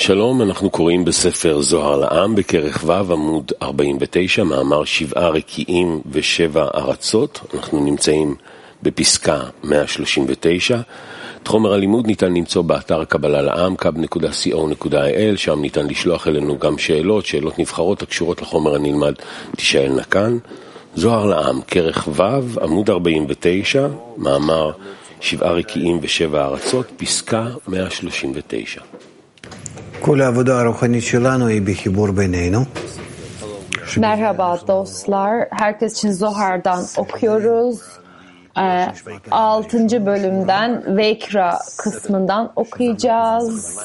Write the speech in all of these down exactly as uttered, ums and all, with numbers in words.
שלום, אנחנו קוראים בספר זוהר לעם בכרך ו' עמוד ארבעים ותשע, מאמר שבעה רקיעים ושבע ארצות. אנחנו נמצאים בפסקה מאה שלושים ותשע. את חומר הלימוד ניתן למצוא באתר קבלה לעם, קאב נקודה סי או נקודה איי אל, שם ניתן לשלוח אלינו גם שאלות, שאלות נבחרות הקשורות לחומר הנלמד תישאלנה כאן. זוהר לעם, כרך ו' עמוד ארבעים ותשע, מאמר שבעה רקיעים ושבע ארצות, פסקה mea שלושים ותשע. כל העבודה הרוחנית שלנו היא בחיבור בינינו. Merhaba dostlar. Herkes için Zohar'dan okuyoruz. Ee, altıncı bölümden Veikra kısmından okuyacağız.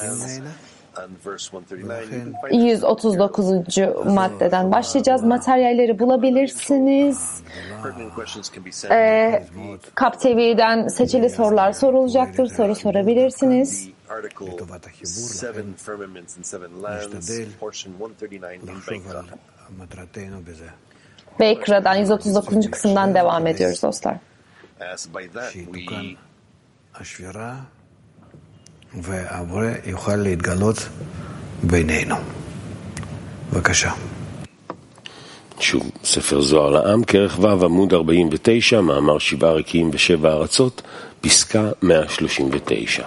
yüz otuz dokuzuncu maddeden başlayacağız. Materyalleri bulabilirsiniz. Ee, Kap T V'den seçili sorular sorulacaktır. Soru sorabilirsiniz. Seven firmaments and seven lands, portion one thirty-nine in Veikra. Veikra'dan yüz otuz dokuzuncu kısımdan devam ediyoruz dostlar. As by that we השבירה והבורא יוכל להתגלות בינינו. בבקשה. שוב, ספר זוהר לעם, כרך ו' עמוד ארבעים ותשע, מאמר שבעה רקיעים ושבע ארצות, פסקה mea שלושים ותשע.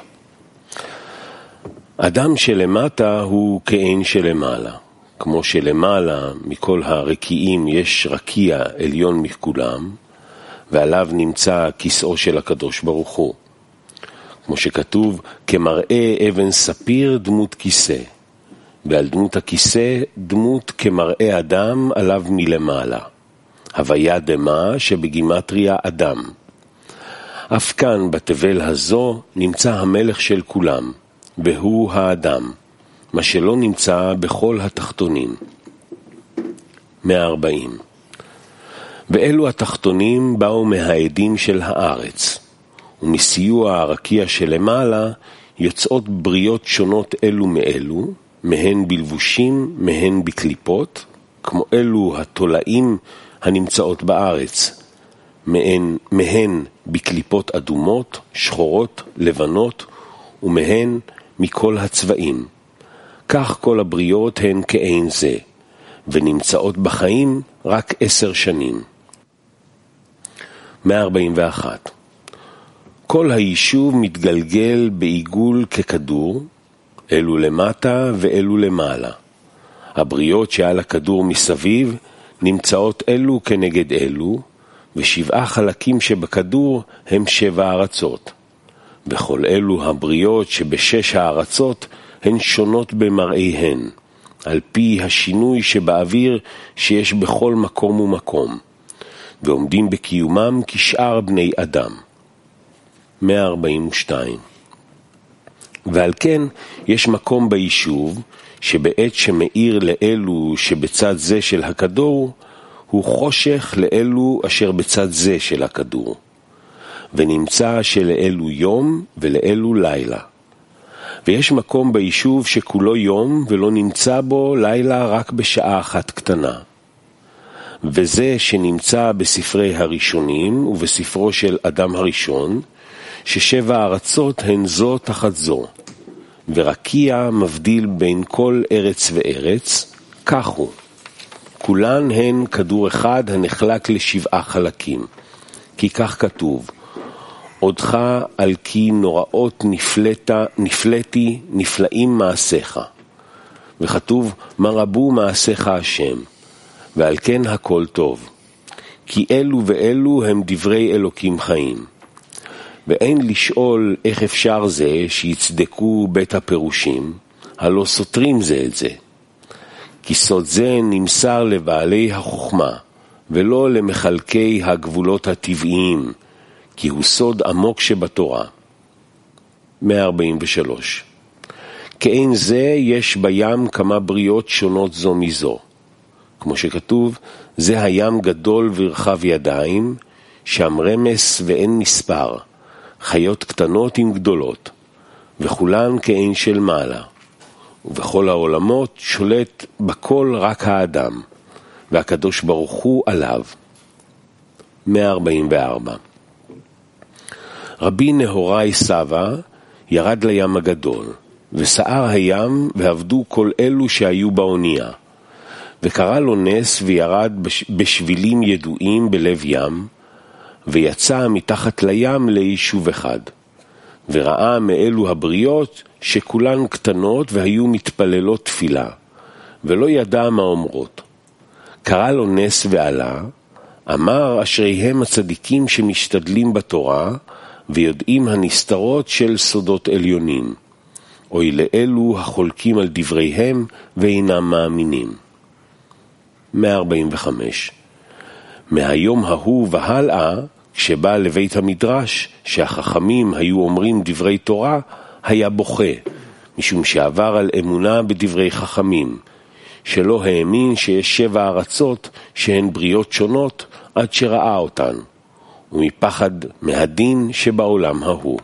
אדם שלמטה הוא כאין שלמעלה. כמו שלמעלה מכל הרקיעים יש רקיע עליון מכולם, ועליו נמצא כיסאו של הקדוש ברוך הוא. כמו שכתוב, כמראה אבן ספיר דמות כיסא, ועל דמות הכיסא דמות כמראה אדם עליו מלמעלה. הוויה דמה שבגימטריה אדם. אף כאן בתבל הזו נמצא המלך של כולם, והוא האדם, מה שלא נמצא בכל התחתונים. מאה וארבעים. ואלו התחתונים באו מהעדים של הארץ, ומסיוע הרקיע שלמעלה יוצאות בריות שונות אלו מאלו, מהן בלבושים, מהן בקליפות, כמו אלו התולעים הנמצאות בארץ, מהן, מהן בקליפות אדומות, שחורות, לבנות, ומהן מכל הצבעים. כך כל הבריות הן כאין זה, ונמצאות בחיים רק עשר שנים. מאה ארבעים ואחת. כל היישוב מתגלגל בעיגול ככדור, אלו למטה ואלו למעלה. הבריות שעל הכדור מסביב נמצאות אלו כנגד אלו, ושבעה חלקים שבכדור הם שבע ארצות. וכל אלו הבריות שבשש הארצות הן שונות במראיהן, על פי השינוי שבאוויר שיש בכל מקום ומקום, ועומדים בקיומם כשאר בני אדם. מאה ארבעים ושתיים. ועל כן יש מקום ביישוב שבעת שמאיר לאלו שבצד זה של הכדור, הוא חושך לאלו אשר בצד זה של הכדור. ונמצא שלאלו יום ולאלו לילה. ויש מקום ביישוב שכולו יום ולא נמצא בו לילה רק בשעה אחת קטנה. וזה שנמצא בספרי הראשונים ובספרו של אדם הראשון, ששבע ארצות הן זו תחת זו, ורקיע מבדיל בין כל ארץ וארץ, כך הוא. כולן הן כדור אחד הנחלק לשבעה חלקים, כי כך כתוב, עודך על כי נוראות נפלטה, נפלטי נפלאים מעשיך. וכתוב, מה רבו מעשיך השם, ועל כן הכל טוב. כי אלו ואלו הם דברי אלוקים חיים. ואין לשאול איך אפשר זה שיצדקו בית הפירושים, הלא סותרים זה את זה. כי סוד זה נמסר לבעלי החוכמה, ולא למחלקי הגבולות הטבעיים, כי הוא סוד עמוק שבתורה. מאה ארבעים ושלוש. כאין זה יש בים כמה בריות שונות זו מזו. כמו שכתוב, זה הים גדול ורחב ידיים, שם רמס ואין מספר, חיות קטנות עם גדולות, וכולן כאין של מעלה. ובכל העולמות שולט בכל רק האדם, והקדוש ברוך הוא עליו. מאה ארבעים וארבע. רבי נהוראי סבא ירד לים הגדול, וסער הים, ועבדו כל אלו שהיו באונייה. וקרא לו נס וירד בשבילים ידועים בלב ים, ויצא מתחת לים ליישוב אחד. וראה מאלו הבריות שכולן קטנות והיו מתפללות תפילה, ולא ידע מה אומרות. קרא לו נס ועלה, אמר אשריהם הצדיקים שמשתדלים בתורה, ויודעים הנסתרות של סודות עליונים. אוי לאלו החולקים על דבריהם ואינם מאמינים. מאה ארבעים וחמש. מהיום ההוא והלאה, כשבא לבית המדרש, שהחכמים היו אומרים דברי תורה, היה בוכה, משום שעבר על אמונה בדברי חכמים, שלא האמין שיש שבע ארצות שהן בריות שונות עד שראה אותן, ומפחד מהדין שבעולם ההוא.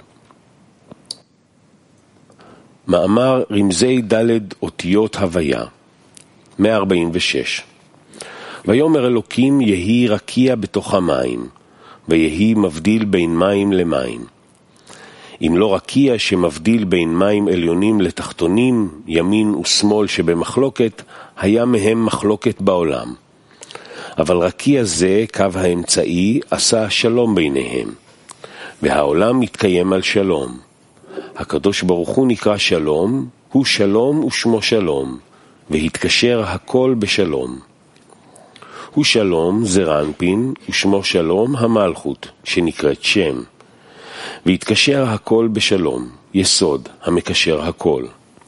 מאמר רמזי ד' אותיות הוויה. מאה ארבעים ושש. ויאמר אלוקים יהי רקיע בתוך המים, ויהי מבדיל בין מים למים. אם לא רקיע שמבדיל בין מים עליונים לתחתונים, ימין ושמאל שבמחלוקת, היה מהם מחלוקת בעולם. אבל רקיע זה, קו האמצעי, עשה שלום ביניהם, והעולם מתקיים על שלום. הקדוש ברוך הוא נקרא שלום, הוא שלום ושמו שלום, והתקשר הכל בשלום. הוא שלום זה רנפין, ושמו שלום המלכות, שנקראת שם. והתקשר הכל בשלום, יסוד המקשר הכל.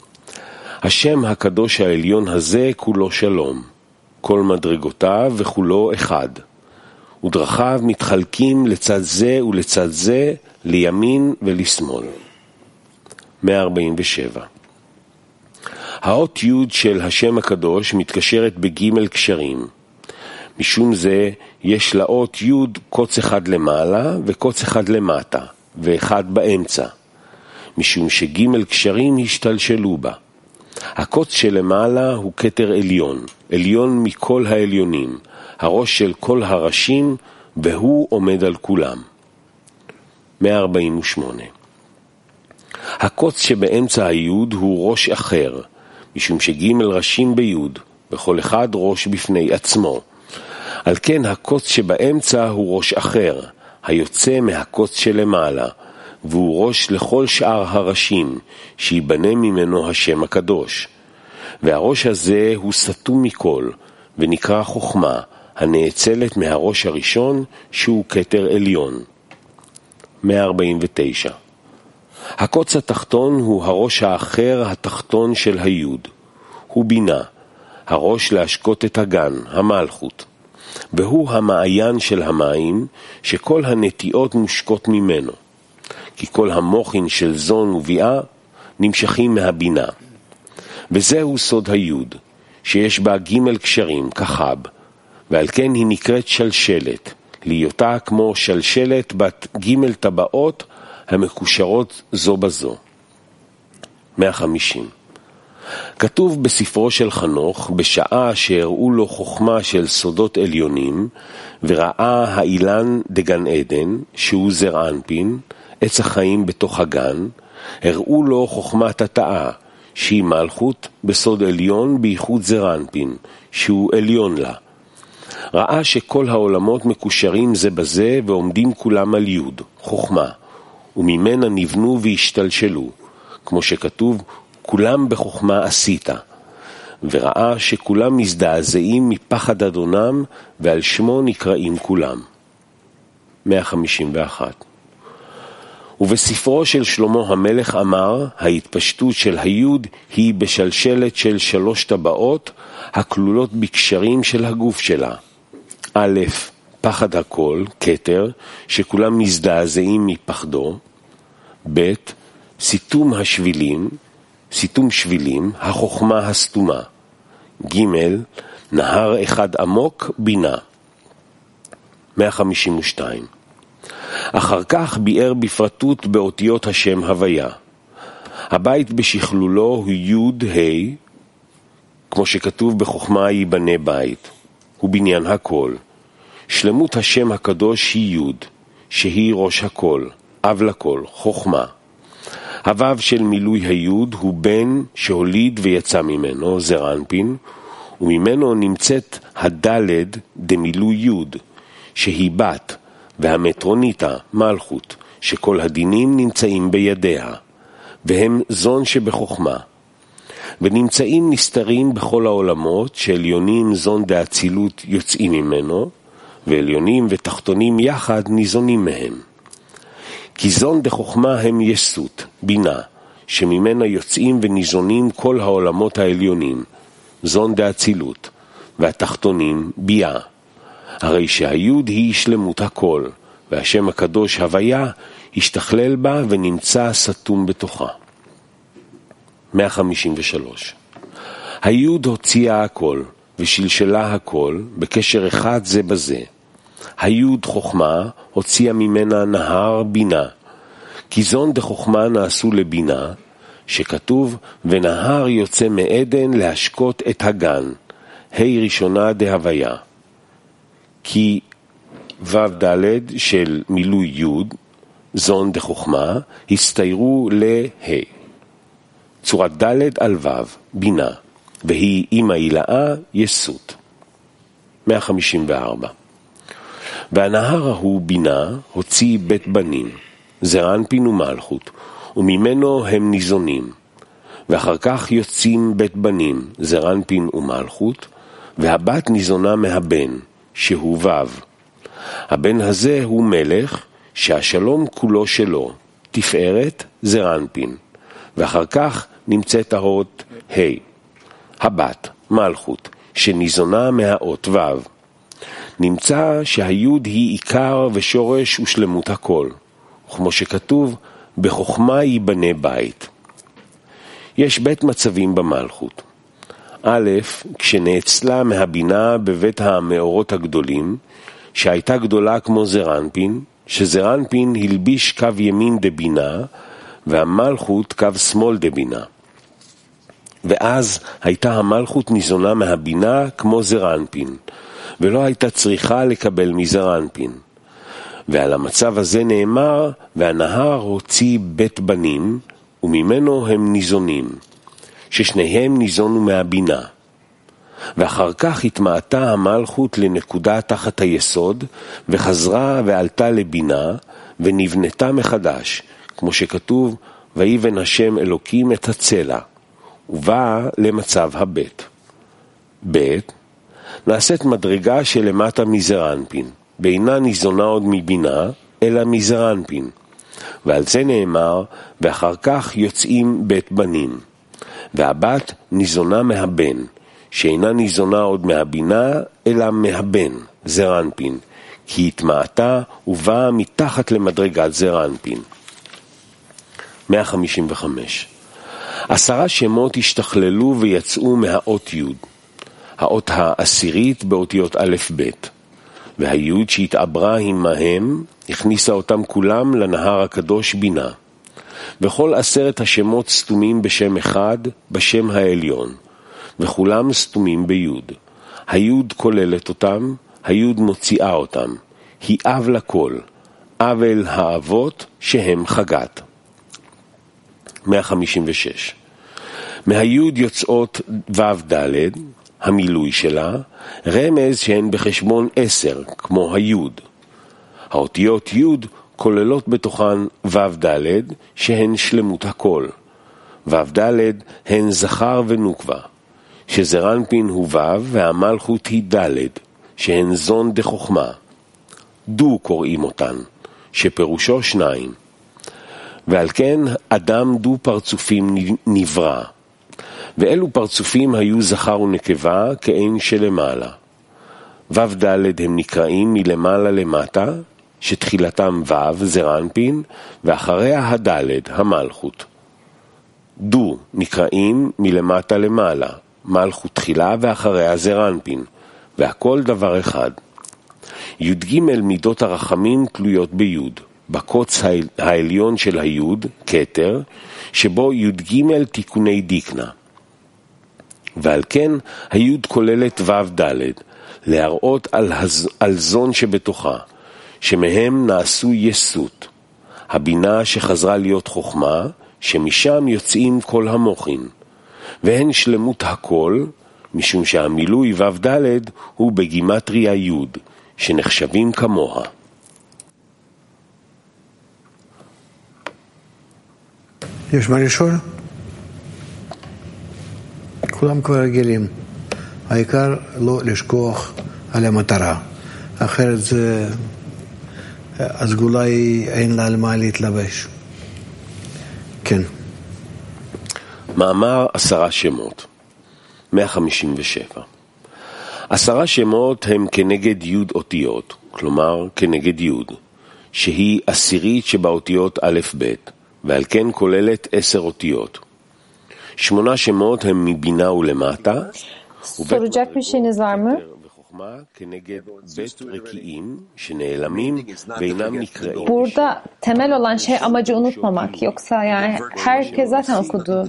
השם הקדוש העליון הזה כולו שלום, כל מדרגותיו וכולו אחד. ודרכיו מתחלקים לצד זה ולצד זה, לימין ולשמאל. מאה ארבעים ושבע. האות י' של השם הקדוש מתקשרת בג' קשרים. משום זה יש לאות י' קוץ אחד למעלה וקוץ אחד למטה, ואחד באמצע, משום שג' קשרים השתלשלו בה. הקוץ שלמעלה הוא כתר עליון, עליון מכל העליונים, הראש של כל הראשים, והוא עומד על כולם. מאה ארבעים ושמונה. הקוץ שבאמצע היוד הוא ראש אחר, משום שג' ראשים ביוד, וכל אחד ראש בפני עצמו. על כן הקוץ שבאמצע הוא ראש אחר, היוצא מהקוץ שלמעלה, והוא ראש לכל שאר הראשים, שיבנה ממנו השם הקדוש. והראש הזה הוא סתום מכל, ונקרא חוכמה, הנאצלת מהראש הראשון, שהוא כתר עליון. מאה ארבעים ותשע. הקוץ התחתון הוא הראש האחר התחתון של היוד. הוא בינה, הראש להשקות את הגן, המלכות. והוא המעיין של המים, שכל הנטיעות מושקות ממנו. כי כל המוחין של זון וביאה נמשכים מהבינה. וזהו סוד היוד, שיש בה ג' קשרים, כחב, ועל כן היא נקראת שלשלת, להיותה כמו שלשלת בת ג' טבעות המקושרות זו בזו. מאה וחמישים. כתוב בספרו של חנוך, בשעה שהראו לו חוכמה של סודות עליונים, וראה האילן דגן עדן, שהוא זר אנפין, עץ החיים בתוך הגן, הראו לו חוכמת התאה, שהיא מלכות בסוד עליון בייחוד זר אנפין, שהוא עליון לה. ראה שכל העולמות מקושרים זה בזה ועומדים כולם על יוד, חוכמה, וממנה נבנו והשתלשלו, כמו שכתוב, כולם בחוכמה עשית. וראה שכולם מזדעזעים מפחד אדונם, ועל שמו נקראים כולם. מאה חמישים ואחת. ובספרו של שלמה המלך אמר, ההתפשטות של היוד היא בשלשלת של שלוש טבעות, הכלולות בקשרים של הגוף שלה. א', פחד הכל, כתר, שכולם מזדעזעים מפחדו. ב', סיתום השבילים, סיתום שבילים, החוכמה הסתומה. ג', נהר אחד עמוק, בינה. מאה חמישים ושתיים. אחר כך ביאר בפרטות באותיות השם הוויה. הבית בשכלולו הוא יוד ה', כמו שכתוב בחוכמה ייבנה בית, הוא בניין הכל. שלמות השם הקדוש היא יוד, שהיא ראש הכל, אב לכל, חוכמה. הוו של מילוי היוד הוא בן שהוליד ויצא ממנו, זר אנפין, וממנו נמצאת הדלת דמילוי יוד, שהיא בת, והמטרוניתה, מלכות, שכל הדינים נמצאים בידיה, והם זון שבחוכמה. ונמצאים נסתרים בכל העולמות, שעליונים זון דאצילות יוצאים ממנו, ועליונים ותחתונים יחד ניזונים מהם. כי זון דחוכמה הם יסות, בינה, שממנה יוצאים וניזונים כל העולמות העליונים, זון דאצילות, והתחתונים בייה. הרי שהיוד היא שלמות הכל, והשם הקדוש הוויה השתכלל בה ונמצא סתום בתוכה. מאה חמישים ושלוש. היוד הוציאה הכל ושלשלה הכל בקשר אחד זה בזה. היוד חוכמה הוציאה ממנה נהר בינה, כי זון דחוכמה נעשו לבינה, שכתוב ונהר יוצא מעדן להשקות את הגן, ה' ראשונה דהוויה. כי וו ד' של מילוי יוד, זון דחוכמה, הסתיירו לה. צורת ד' על וו, בינה, והיא אימא הילאה יסות. מאה חמישים וארבע. והנהר ההוא בינה הוציא בית בנים, זר אנפין ומלכות, וממנו הם ניזונים. ואחר כך יוצאים בית בנים, זר אנפין ומלכות, והבת ניזונה מהבן, שהוא וו. הבן הזה הוא מלך, שהשלום כולו שלו, תפארת זר אנפין. ואחר כך נמצאת האות ה', הבת, מלכות, שניזונה מהאות ו'. נמצא שהיוד היא עיקר ושורש ושלמות הכל, וכמו שכתוב, בחוכמה ייבנה בית. יש בית מצבים במלכות. א', כשנאצלה מהבינה בבית המאורות הגדולים, שהייתה גדולה כמו זר אנפין, שזר אנפין הלביש קו ימין דבינה, והמלכות קו שמאל דבינה. ואז הייתה המלכות ניזונה מהבינה כמו זר אנפין, ולא הייתה צריכה לקבל מזר אנפין. ועל המצב הזה נאמר, והנהר הוציא בית בנים, וממנו הם ניזונים, ששניהם ניזונו מהבינה. ואחר כך התמעטה המלכות לנקודה תחת היסוד, וחזרה ועלתה לבינה, ונבנתה מחדש, כמו שכתוב, ויבן השם אלוקים את הצלע, ובא למצב הבית. בית, נעשית מדרגה שלמטה מזר אנפין, ואינה ניזונה עוד מבינה, אלא מזר אנפין. ועל זה נאמר, ואחר כך יוצאים בית בנים. והבת ניזונה מהבן, שאינה ניזונה עוד מהבינה, אלא מהבן, זר אנפין, כי התמעטה ובאה מתחת למדרגת זר אנפין. מאה חמישים וחמש. עשרה שמות השתכללו ויצאו מהאות יוד, האות העשירית באותיות א' ב', והיוד שהתעברה עמהם הכניסה אותם כולם לנהר הקדוש בינה. וכל עשרת השמות סתומים בשם אחד, בשם העליון, וכולם סתומים ביוד. היוד כוללת אותם, היוד מוציאה אותם, היא אב לכל, אב אל האבות שהם חגת. מאה חמישים ושש. מהיוד יוצאות ו' ד', המילוי שלה, רמז שהן בחשבון עשר, כמו היוד. האותיות יוד כוללות בתוכן ו' ד', שהן שלמות הכל. ו' ד' הן זכר ונוקבה, שזר אנפין הוא ו' והמלכות היא ד', שהן זון דחוכמה. דו קוראים אותן, שפירושו שניים. ועל כן אדם דו פרצופים נברא. ואלו פרצופים היו זכר ונקבה כאין שלמעלה. ו' ד' הם נקראים מלמעלה למטה, שתחילתם ו' זר אנפין, ואחריה הד' המלכות. דו נקראים מלמטה למעלה, מלכות תחילה ואחריה זר אנפין, והכל דבר אחד. י' מידות הרחמים תלויות ביוד, בקוץ העליון של היוד, כתר, שבו י' תיקוני דיקנה. ועל כן היוד כוללת ו' ד', להראות על, הז... על זון שבתוכה, שמהם נעשו יסות. הבינה שחזרה להיות חוכמה, שמשם יוצאים כל המוחין, והן שלמות הכל, משום שהמילוי ו' ד' הוא בגימטריה י', שנחשבים כמוה. יש מה לשאול? כולם כבר רגילים. העיקר לא לשכוח על המטרה. אחרת זה... הסגולה היא אין לה על מה להתלבש. כן. מאמר עשרה שמות, מאה חמישים ושבע. עשרה שמות הם כנגד י' אותיות, כלומר כנגד י', שהיא עשירית שבאותיות א' ב', ועל כן כוללת עשר אותיות. שמונה שמות הם מבינה ולמטה, Soracak bir şeyiniz var mı? וחוכמה כנגד ב' רקיעים שנעלמים ואינם נקראים. Burada temel olan şey amacı unutmamak. Yoksa yani herkes zaten okudu.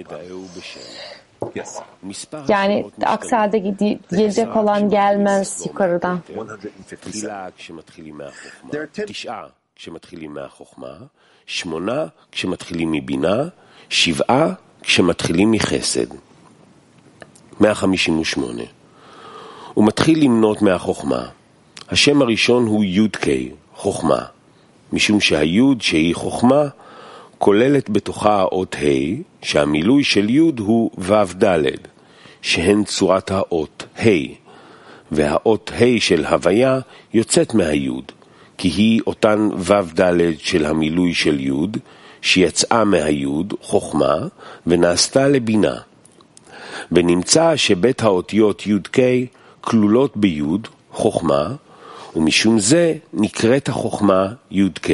Yani aksi halde gelecek olan gelmez yukarıdan. תחילה כשמתחילים מהחוכמה, תשעה כשמתחילים מהחוכמה, שמונה כשמתחילים מבינה, שבעה כשמתחילים מחסד. מאה חמישים ושמונה. הוא מתחיל למנות מהחוכמה. השם הראשון הוא י'-K, חוכמה. משום שהי' שהיא חוכמה, כוללת בתוכה האות ה', שהמילוי של י' הוא ו' ד', שהן צורת האות ה', והאות ה' של הוויה יוצאת מהי', כי היא אותן ו' ד' של המילוי של י', שיצאה מהי' חוכמה ונעשתה לבינה. ונמצא שבית האותיות י'-K כלולות בי' חוכמה, ומשום זה נקראת החוכמה י'-K.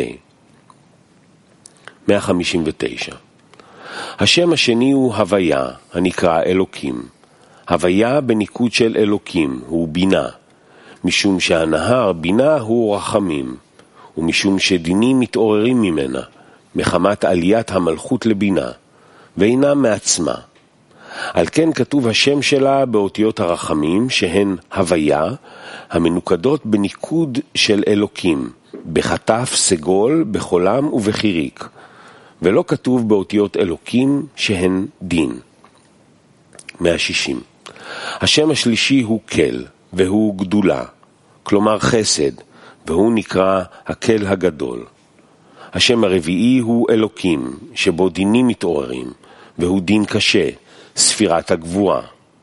מאה חמישים ותשע. השם השני הוא הוויה, הנקרא אלוקים. הוויה בניקוד של אלוקים הוא בינה, משום שהנהר בינה הוא רחמים, ומשום שדינים מתעוררים ממנה, מחמת עליית המלכות לבינה, ואינם מעצמה. על כן כתוב השם שלה באותיות הרחמים, שהן הוויה, המנוקדות בניקוד של אלוקים, בחטף סגול, בחולם ובחיריק, ולא כתוב באותיות אלוקים שהן דין. מאה שישים. השם השלישי הוא כל, והוא גדולה, כלומר חסד, והוא נקרא הקל הגדול. השם הרביעי הוא אלוקים, שבו דינים מתעוררים, והוא דין קשה, ספירת הגבורה.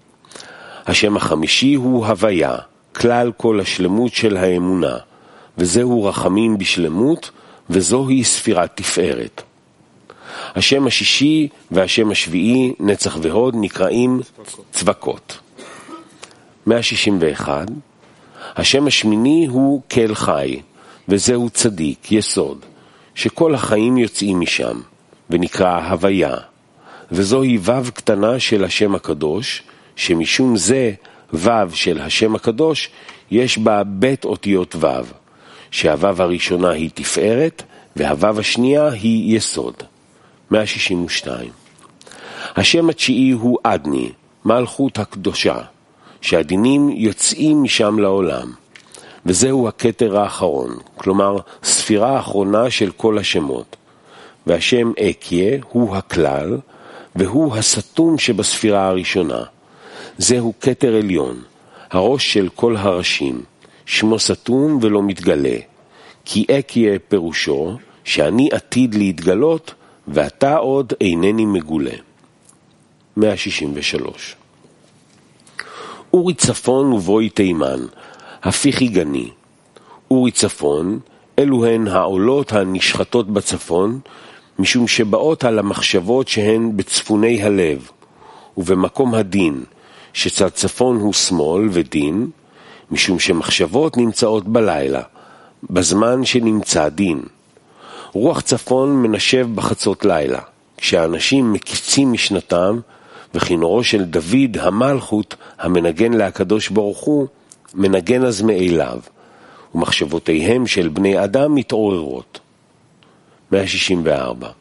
השם החמישי הוא הוויה, כלל כל השלמות של האמונה, וזהו רחמים בשלמות, וזוהי ספירת תפארת. השם השישי והשם השביעי, נצח והוד, נקראים צבקות. מאה שישים ואחת. השם השמיני הוא כל חי, וזהו צדיק, יסוד, שכל החיים יוצאים משם, ונקרא הוויה. וזוהי וו קטנה של השם הקדוש, שמשום זה וו של השם הקדוש יש בה בית אותיות וו, שהוו הראשונה היא תפארת, והוו השנייה היא יסוד. מאה שישים ושתיים. השם התשיעי הוא אדני, מלכות הקדושה, שהדינים יוצאים משם לעולם, וזהו הכתר האחרון, כלומר ספירה האחרונה של כל השמות. והשם אקיה הוא הכלל, והוא הסתום שבספירה הראשונה. זהו כתר עליון, הראש של כל הראשים, שמו סתום ולא מתגלה, כי אקיה פירושו שאני עתיד להתגלות, ואתה עוד אינני מגולה. מאה שישים ושלוש. אורי צפון ובואי תימן, הפיכי גני. אורי צפון, אלו הן העולות הנשחטות בצפון, משום שבאות על המחשבות שהן בצפוני הלב, ובמקום הדין, שצד צפון הוא שמאל ודין, משום שמחשבות נמצאות בלילה, בזמן שנמצא דין. רוח צפון מנשב בחצות לילה, כשאנשים מקיצים משנתם, וכינורו של דוד המלכות המנגן להקדוש ברוך הוא, מנגן אז מאליו, ומחשבותיהם של בני אדם מתעוררות. מאה שישים וארבע.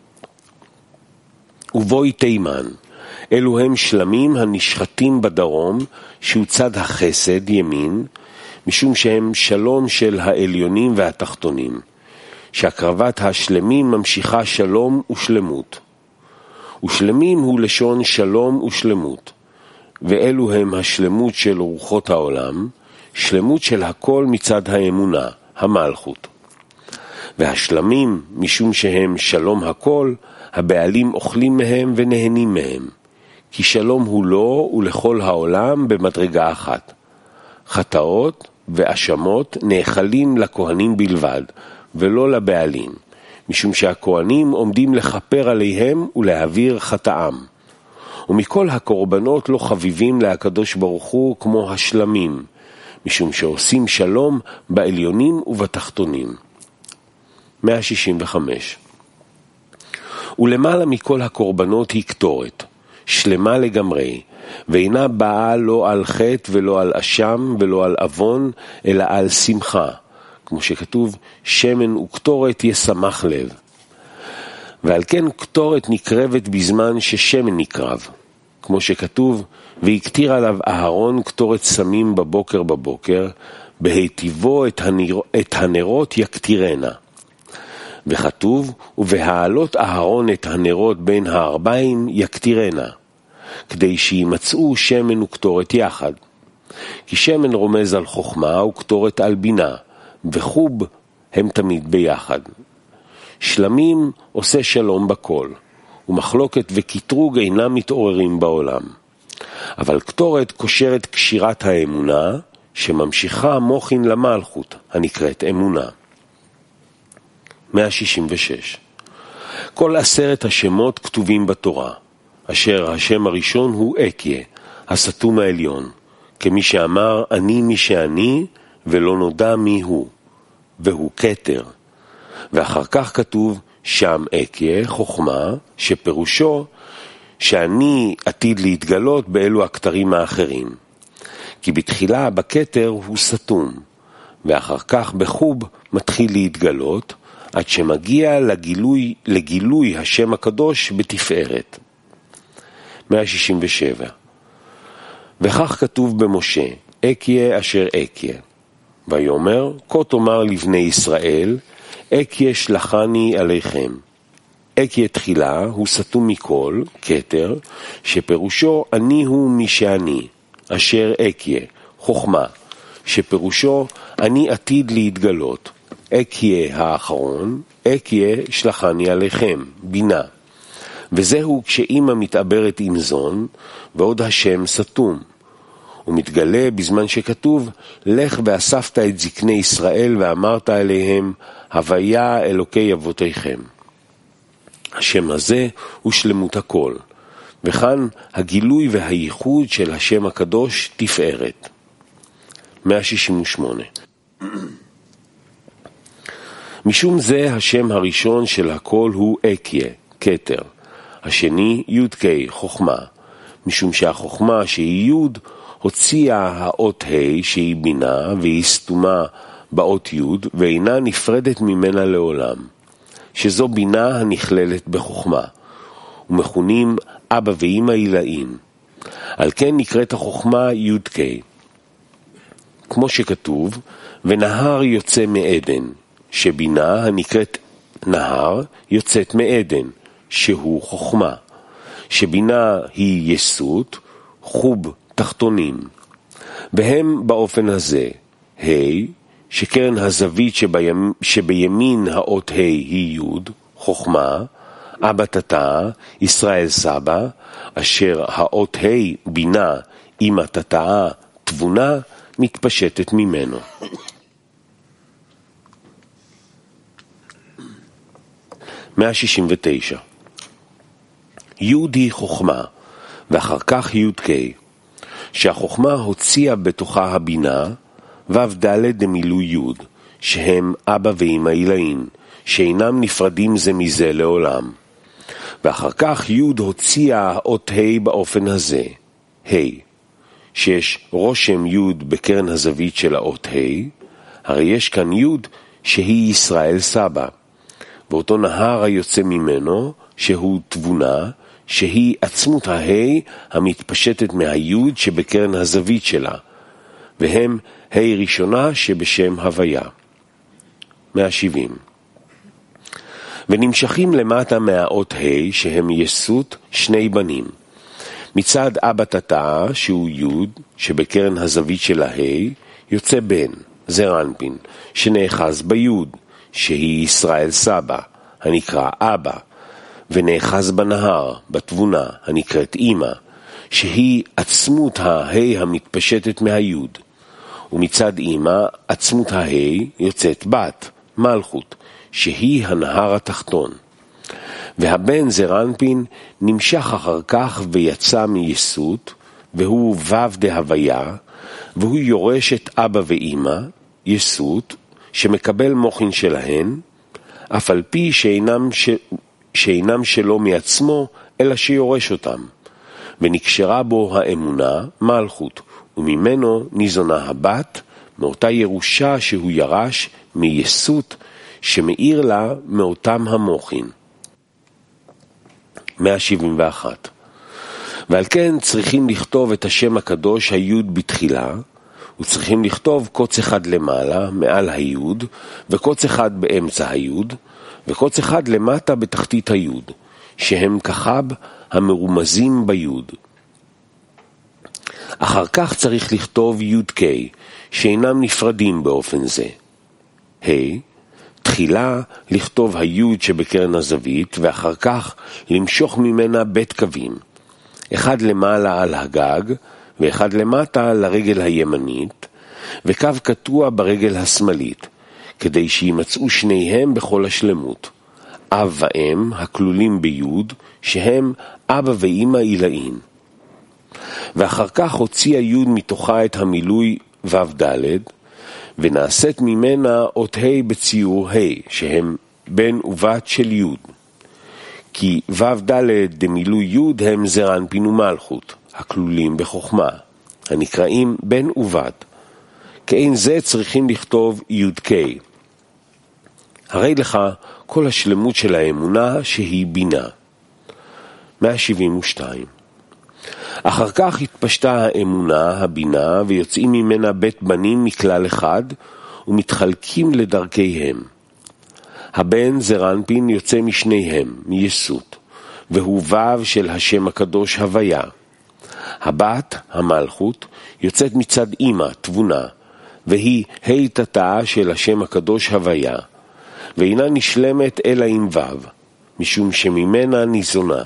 ובואי תימן, אלו הם שלמים הנשחטים בדרום, שהוא צד החסד ימין, משום שהם שלום של העליונים והתחתונים, שהקרבת השלמים ממשיכה שלום ושלמות. ושלמים הוא לשון שלום ושלמות, ואלו הם השלמות של רוחות העולם, שלמות של הכל מצד האמונה, המלכות. והשלמים, משום שהם שלום הכל, הבעלים אוכלים מהם ונהנים מהם, כי שלום הוא לו ולכל העולם במדרגה אחת. חטאות ואשמות נאכלים לכהנים בלבד, ולא לבעלים, משום שהכהנים עומדים לכפר עליהם ולהעביר חטאם. ומכל הקורבנות לא חביבים להקדוש ברוך הוא כמו השלמים, משום שעושים שלום בעליונים ובתחתונים. מאה שישים וחמש. ולמעלה מכל הקורבנות היא קטורת, שלמה לגמרי, ואינה באה לא על חטא ולא על אשם ולא על אבון, אלא על שמחה, כמו שכתוב, שמן וקטורת ישמח לב. ועל כן קטורת נקרבת בזמן ששמן נקרב, כמו שכתוב, והקטיר עליו אהרון קטורת סמים בבוקר בבוקר, בהיטיבו את, הנר... את הנרות יקטירנה. וכתוב, ובהעלות אהרון את הנרות בין הארבעים יקטירנה, כדי שימצאו שמן וקטורת יחד. כי שמן רומז על חוכמה וקטורת על בינה, וחוב הם תמיד ביחד. שלמים עושה שלום בכל, ומחלוקת וקטרוג אינם מתעוררים בעולם. אבל קטורת קושרת קשירת האמונה, שממשיכה מוחין למלכות, הנקראת אמונה. מאה שישים ושש. כל עשרת השמות כתובים בתורה, אשר השם הראשון הוא אקיה, הסתום העליון, כמי שאמר אני מי שאני ולא נודע מי הוא, והוא כתר. ואחר כך כתוב שם אקיה, חוכמה, שפירושו שאני עתיד להתגלות באלו הכתרים האחרים. כי בתחילה בכתר הוא סתום, ואחר כך בחוב מתחיל להתגלות, עד שמגיע לגילוי, לגילוי השם הקדוש בתפארת. מאה שישים ושבע. וכך כתוב במשה, אקיה אשר אקיה. ויאמר, כה תאמר לבני ישראל, אקיה שלחני עליכם. אקיה תחילה הוא סתום מכל, כתר, שפירושו אני הוא מי שאני, אשר אקיה, חוכמה, שפירושו אני עתיד להתגלות. אקיה האחרון, אקיה שלחני עליכם, בינה. וזהו כשאמא מתעברת עם זון, ועוד השם סתום. הוא מתגלה בזמן שכתוב, לך ואספת את זקני ישראל ואמרת אליהם, הוויה אלוקי אבותיכם. השם הזה הוא שלמות הכל, וכאן הגילוי והייחוד של השם הקדוש תפארת. מאה שישים ושמונה. משום זה השם הראשון של הכל הוא אקיה, כתר. השני יודקי, חוכמה. משום שהחוכמה שהיא יוד הוציאה האות ה' שהיא בינה והיא סתומה באות יוד ואינה נפרדת ממנה לעולם. שזו בינה הנכללת בחוכמה. ומכונים אבא ואמא עילאים. על כן נקראת החוכמה יודקי. כמו שכתוב, ונהר יוצא מעדן. שבינה הנקראת נהר יוצאת מעדן, שהוא חוכמה. שבינה היא יסות, חוב תחתונים. והם באופן הזה, ה' שקרן הזווית שבימין, שבימין האות ה' היא י', חוכמה, אבא תתא, ישראל סבא, אשר האות ה' בינה, אמא תתא, תבונה, מתפשטת ממנו. מאה שישים ותשע. יוד היא חוכמה, ואחר כך יוד קי, שהחוכמה הוציאה בתוכה הבינה, וו דלת דמילוי יוד, שהם אבא ואמא עילאים, שאינם נפרדים זה מזה לעולם. ואחר כך יוד הוציאה האות ה' באופן הזה, ה', שיש רושם יוד בקרן הזווית של האות ה', הרי יש כאן יוד שהיא ישראל סבא, ואותו נהר היוצא ממנו, שהוא תבונה, שהיא עצמות ההי המתפשטת מהיוד שבקרן הזווית שלה, והם ה' ראשונה שבשם הוויה. מאה שבעים. ונמשכים למטה מהאות ה' שהם יסות שני בנים. מצד אבא תתא שהוא יוד שבקרן הזווית של הה' יוצא בן, זר אנפין, שנאחז ביוד שהיא ישראל סבא, הנקרא אבא, ונאחז בנהר, בתבונה, הנקראת אמא, שהיא עצמות הה' המתפשטת מהיוד. ומצד אמא, עצמות הה' יוצאת בת, מלכות, שהיא הנהר התחתון. והבן זר אנפין נמשך אחר כך ויצא מיסות, והוא וו דהוויה, והוא יורש את אבא ואמא, יסות, שמקבל מוחין שלהן, אף על פי שאינם, ש... שאינם שלו מעצמו, אלא שיורש אותם. ונקשרה בו האמונה, מלכות, וממנו ניזונה הבת, מאותה ירושה שהוא ירש מיסות, שמאיר לה מאותם המוחין. מאה שבעים ואחת. ועל כן צריכים לכתוב את השם הקדוש היוד בתחילה, וצריכים לכתוב קוץ אחד למעלה, מעל היוד, וקוץ אחד באמצע היוד, וקוץ אחד למטה בתחתית היוד, שהם כחב המרומזים ביוד. אחר כך צריך לכתוב יוד קי, שאינם נפרדים באופן זה. היי, תחילה לכתוב היוד שבקרן הזווית, ואחר כך למשוך ממנה בית קווים. אחד למעלה על הגג, ואחד למטה לרגל הימנית, וקו קטוע ברגל השמאלית, כדי שימצאו שניהם בכל השלמות. אב ואם הכלולים ביוד, שהם אבא ואמא עילאין. ואחר כך הוציא היוד מתוכה את המילוי וו ד', ונעשית ממנה אות ה' בציור ה', שהם בן ובת של יוד. כי וו ד' דמילוי יוד הם זר אנפין ומלכות, הכלולים בחוכמה, הנקראים בן ובת. כאין זה צריכים לכתוב יוד קי. הרי לך כל השלמות של האמונה שהיא בינה. מאה שבעים ושתיים. אחר כך התפשטה האמונה, הבינה, ויוצאים ממנה בית בנים מכלל אחד, ומתחלקים לדרכיהם. הבן זר אנפין יוצא משניהם, מיסות, והוא וו של השם הקדוש הוויה. הבת, המלכות, יוצאת מצד אמא, תבונה, והיא ה' תתא של השם הקדוש הוויה, ואינה נשלמת אלא עם וו, משום שממנה ניזונה.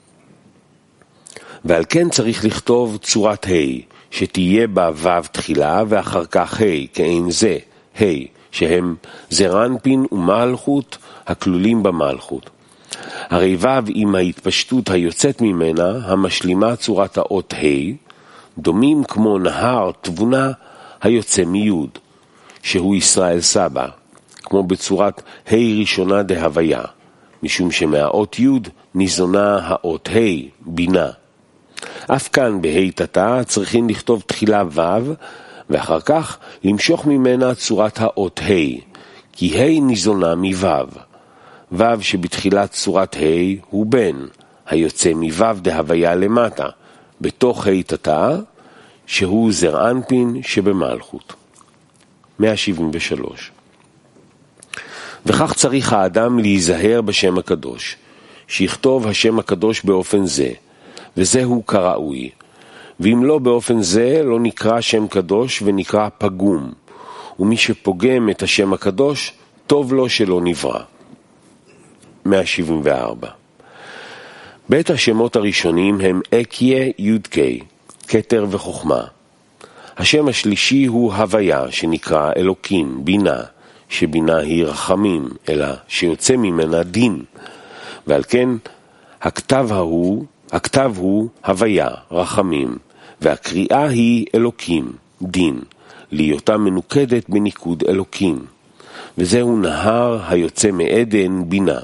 ועל כן צריך לכתוב צורת ה' שתהיה בה וו תחילה ואחר כך ה' כאין זה, ה' שהם זר אנפין ומלכות הכלולים במלכות. הרי וו עם ההתפשטות היוצאת ממנה המשלימה צורת האות ה' דומים כמו נהר תבונה היוצא מיוד, שהוא ישראל סבא, כמו בצורת ה' ראשונה דהוויה, משום שמהאות יוד ניזונה האות ה' בינה. אף כאן בה' תתא צריכים לכתוב תחילה וו, ואחר כך למשוך ממנה צורת האות ה', כי ה' ניזונה מוו. וו שבתחילת צורת ה' הוא בן, היוצא מוו דהוויה למטה, בתוך ה' תתא, שהוא זר אנפין שבמלכות. מאה שבעים ושלוש. וכך צריך האדם להיזהר בשם הקדוש, שיכתוב השם הקדוש באופן זה, וזהו כראוי. ואם לא באופן זה, לא נקרא שם קדוש ונקרא פגום, ומי שפוגם את השם הקדוש, טוב לו שלא נברא. מאה שבעים וארבע. בית השמות הראשונים הם אקיה יודקי, כתר וחוכמה. השם השלישי הוא הוויה, שנקרא אלוקים, בינה, שבינה היא רחמים, אלא שיוצא ממנה דין. ועל כן הכתב הוא, הכתב הוא הוויה, רחמים, והקריאה היא אלוקים, דין, להיותה מנוקדת בניקוד אלוקים. וזהו נהר היוצא מעדן בינה.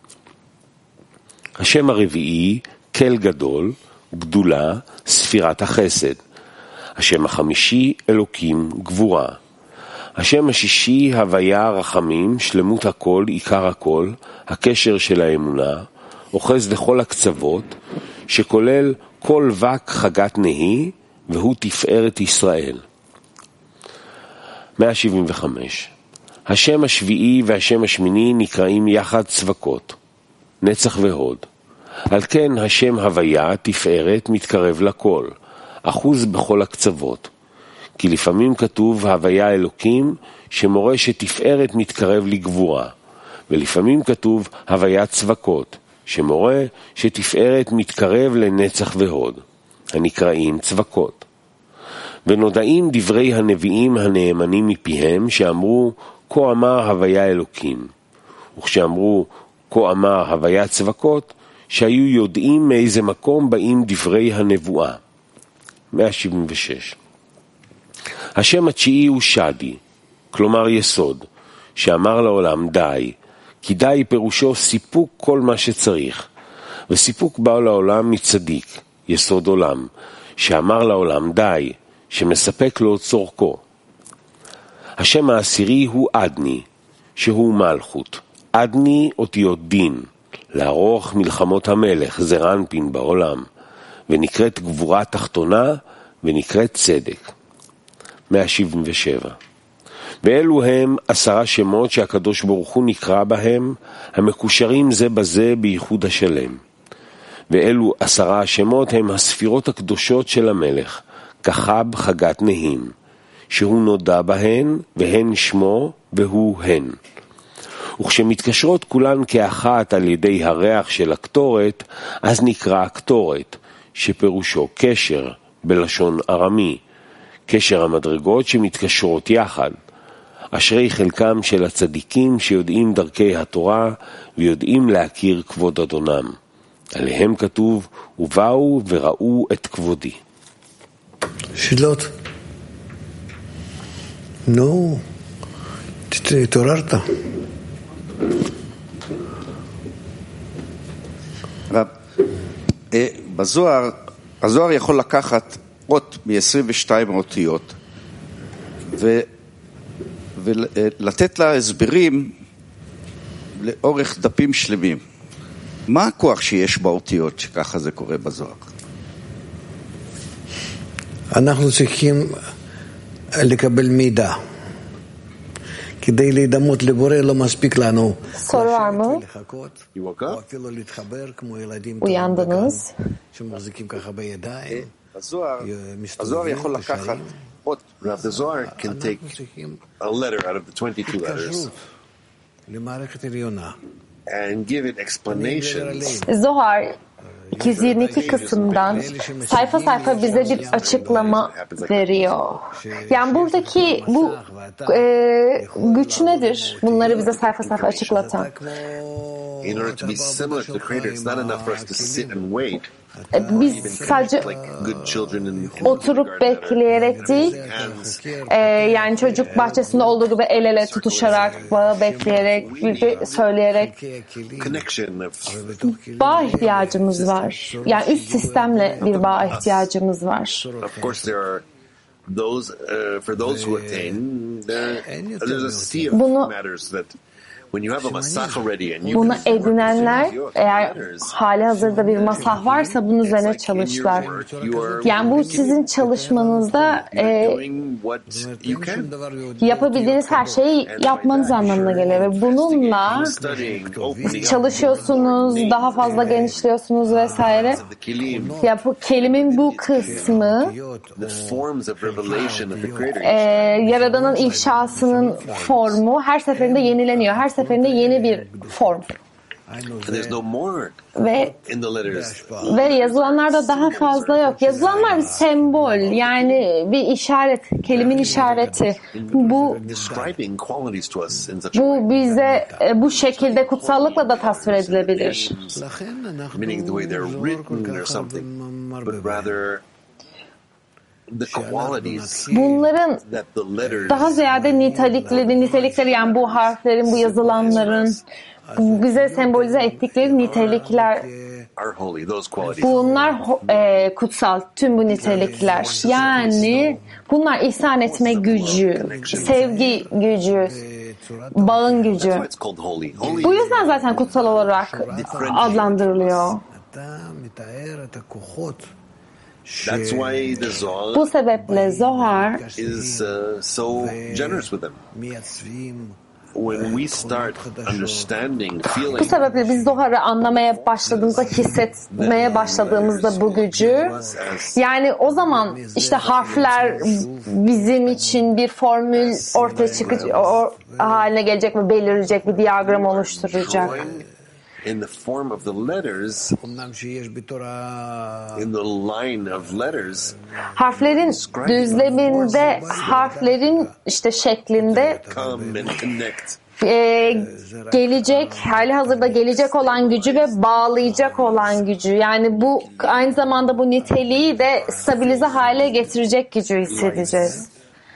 השם הרביעי, כל גדול, גדולה, ספירת החסד. השם החמישי, אלוקים, גבורה. השם השישי, הוויה, רחמים, שלמות הכל, עיקר הכל, הקשר של האמונה, אוחז לכל הקצוות, שכולל כל וק חגת נהי, והוא תפארת ישראל. מאה שבעים וחמש. השם השביעי והשם השמיני נקראים יחד צבקות, נצח והוד. על כן השם הוויה, תפארת, מתקרב לכל, אחוז בכל הקצוות. כי לפעמים כתוב הוויה אלוקים, שמורה שתפארת מתקרב לגבורה. ולפעמים כתוב הוויה צבקות, שמורה שתפארת מתקרב לנצח והוד, הנקראים צבקות. ונודעים דברי הנביאים הנאמנים מפיהם, שאמרו, כה אמר הוויה אלוקים. וכשאמרו, כה אמר הוויה צבקות, שהיו יודעים מאיזה מקום באים דברי הנבואה. מאה שבעים ושש. השם התשיעי הוא שדי, כלומר יסוד, שאמר לעולם די, כי די פירושו סיפוק כל מה שצריך, וסיפוק בא לעולם מצדיק, יסוד עולם, שאמר לעולם די, שמספק לו צורכו. השם העשירי הוא אדני, שהוא מלכות. אדני אותיות דין, לערוך מלחמות המלך, זרנפין בעולם, ונקראת גבורה תחתונה, ונקראת צדק. מאה שבעים ושבע. ואלו הם עשרה שמות שהקדוש ברוך הוא נקרא בהם, המקושרים זה בזה בייחוד השלם. ואלו עשרה השמות הם הספירות הקדושות של המלך, כחב חגת נהים, שהוא נודע בהן, והן שמו, והוא הן. וכשמתקשרות כולן כאחת על ידי הריח של הקטורת, אז נקרא הקטורת, שפירושו קשר, בלשון ארמי, קשר המדרגות שמתקשרות יחד. אשרי חלקם של הצדיקים שיודעים דרכי התורה, ויודעים להכיר כבוד אדונם. עליהם כתוב, ובאו וראו את כבודי. שאלות? נו, תתעוררת. רב, בזוהר, הזוהר יכול לקחת אות מ-עשרים ושתיים אותיות ו, ולתת לה הסברים לאורך דפים שלמים. מה הכוח שיש באותיות שככה זה קורה בזוהר? אנחנו צריכים לקבל מידע. כדי להידמות לבורא לא מספיק לנו. Soru var mı? Uyandınız. הזוהר יכול לקחת אות. The Zohar can take a letter out of the twenty-two letters and give it explanations. Zohar iki yüz yirmi iki kısımdan sayfa sayfa bize bir açıklama veriyor. Yani buradaki bu e, güç nedir? Bunları bize sayfa sayfa açıklatan. In order to be similar to the Creator, it's not enough for us to sit and wait. Biz sadece oturup bekleyerek değil, e, yani çocuk bahçesinde olduğu gibi el ele tutuşarak, bağı bekleyerek, söyleyerek bağ ihtiyacımız var. Yani üst sistemle bir bağ ihtiyacımız var. Bunu Bunu edinenler, eğer hali hazırda bir masah varsa bunun üzerine çalıştılar. Yani bu sizin çalışmanızda e, yapabildiğiniz her şeyi yapmanız anlamına geliyor. Ve bununla çalışıyorsunuz, daha fazla genişliyorsunuz vesaire. Ya bu kelimenin bu kısmı e, Yaradan'ın ifşasının formu her seferinde yenileniyor. Her seferinde yeni bir form. Ve, ve yazılanlarda daha fazla yok. Yazılanlar bir sembol, yani bir işaret, kelimenin işareti. Bu, bu bize bu şekilde kutsallıkla da tasvir edilebilir. Bunların daha ziyade nitelikleri, nitelikleri yani bu harflerin, bu yazılanların bize sembolize ettikleri nitelikler, bunlar e, kutsal, tüm bu nitelikler. Yani bunlar ihsan etme gücü, sevgi gücü, bağın gücü. Bu yüzden zaten kutsal olarak adlandırılıyor. That's why the Zohar Bu sebeple Zohar is uh, so generous with them. when we start understanding, Bu feeling, sebeple biz Zohar'ı anlamaya başladığımızda, hissetmeye başladığımızda bu gücü, yani o zaman işte harfler bizim için bir formül ortaya çıkacak, o haline gelecek ve belirecek, bir diyagram oluşturacak. in the form of the letters, in the line of letters, Harflerin düzleminde, harflerin işte şeklinde come and connect. e, gelecek, hali hazırda gelecek olan gücü ve bağlayacak olan gücü. Yani bu aynı zamanda bu niteliği de stabilize hale getirecek gücü hissedeceğiz.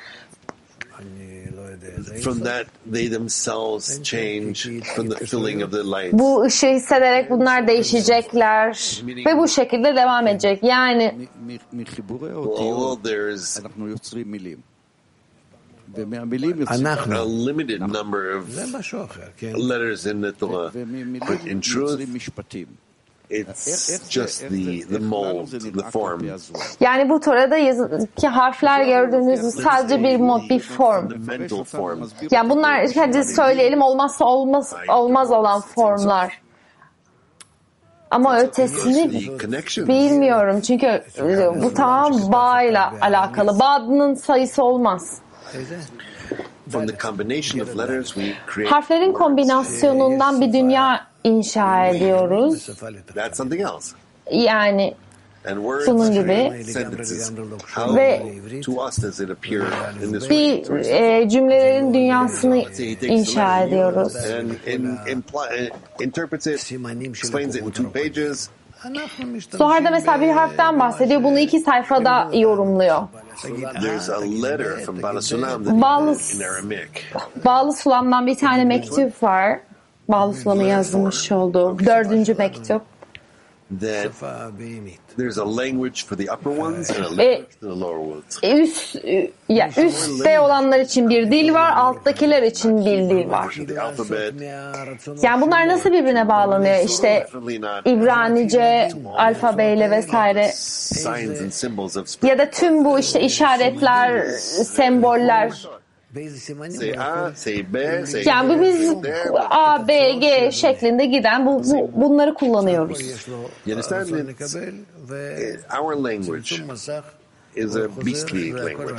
From that, they themselves change from the filling of the lights. Bu ışığı hissederek bunlar değişecekler ve bu şekilde devam edecek. Yani מחיבורי Although האותיות there's אנחנו יוצרים מילים. ומהמילים יוצרים... a limited number of זה משהו אחר, כן? letters in the Torah, but in וממילים truth, יוצרים משפטים. it's just the the mold, the form, yani bu Tora'da yazı, ki harfler gördüğünüz sadece bir mod, bir form. the mental form. Yani bunlar hadi söyleyelim olmazsa olmaz olmaz olan formlar. Ama ötesini The connections. bilmiyorum çünkü bu tamamen bağıyla alakalı. Bağının sayısı olmaz. From the combination of letters, we create. Harflerin kombinasyonundan bir dünya inşa ediyoruz. That's something else. Yani And words bunun gibi create sentences. How Ve to us does it appear in this way? bir e, cümlelerin dünyasını inşa ediyoruz. And in, imply, uh, interprets it, explains it in two pages. Zohar'da mesela bir harften bahsediyor. Bunu iki sayfada yorumluyor. There's a letter from Balasulam that Bağlı, in Aramaic. Bağlı Sulam'dan bir tane mektup var. Bağlı Sulam'ın yazmış olduğu dördüncü mektup. That there's a language for the upper ones and a E, language for the lower ones. üst, ya üstte olanlar için bir dil var, alttakiler için bir dil var. The alphabet, Yani bunlar nasıl birbirine bağlanıyor? İşte definitely not İbranice alfabeyle vesaire. signs and symbols of Ya da tüm bu işte işaretler, semboller. say A, say B, say Yani biz A, B, G şeklinde giden bu, bu bunları kullanıyoruz. You understand? It's, uh, our language is a beastly language.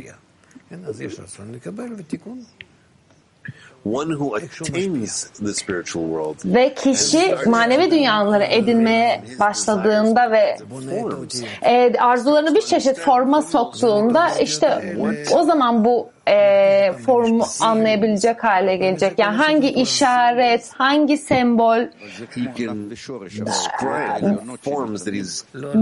One who attains the spiritual world Ve kişi manevi dünyaları edinmeye başladığında ve e, arzularını bir çeşit forma soktuğunda işte o zaman bu e, formu anlayabilecek hale gelecek. Yani hangi işaret, hangi sembol he can describe forms that he's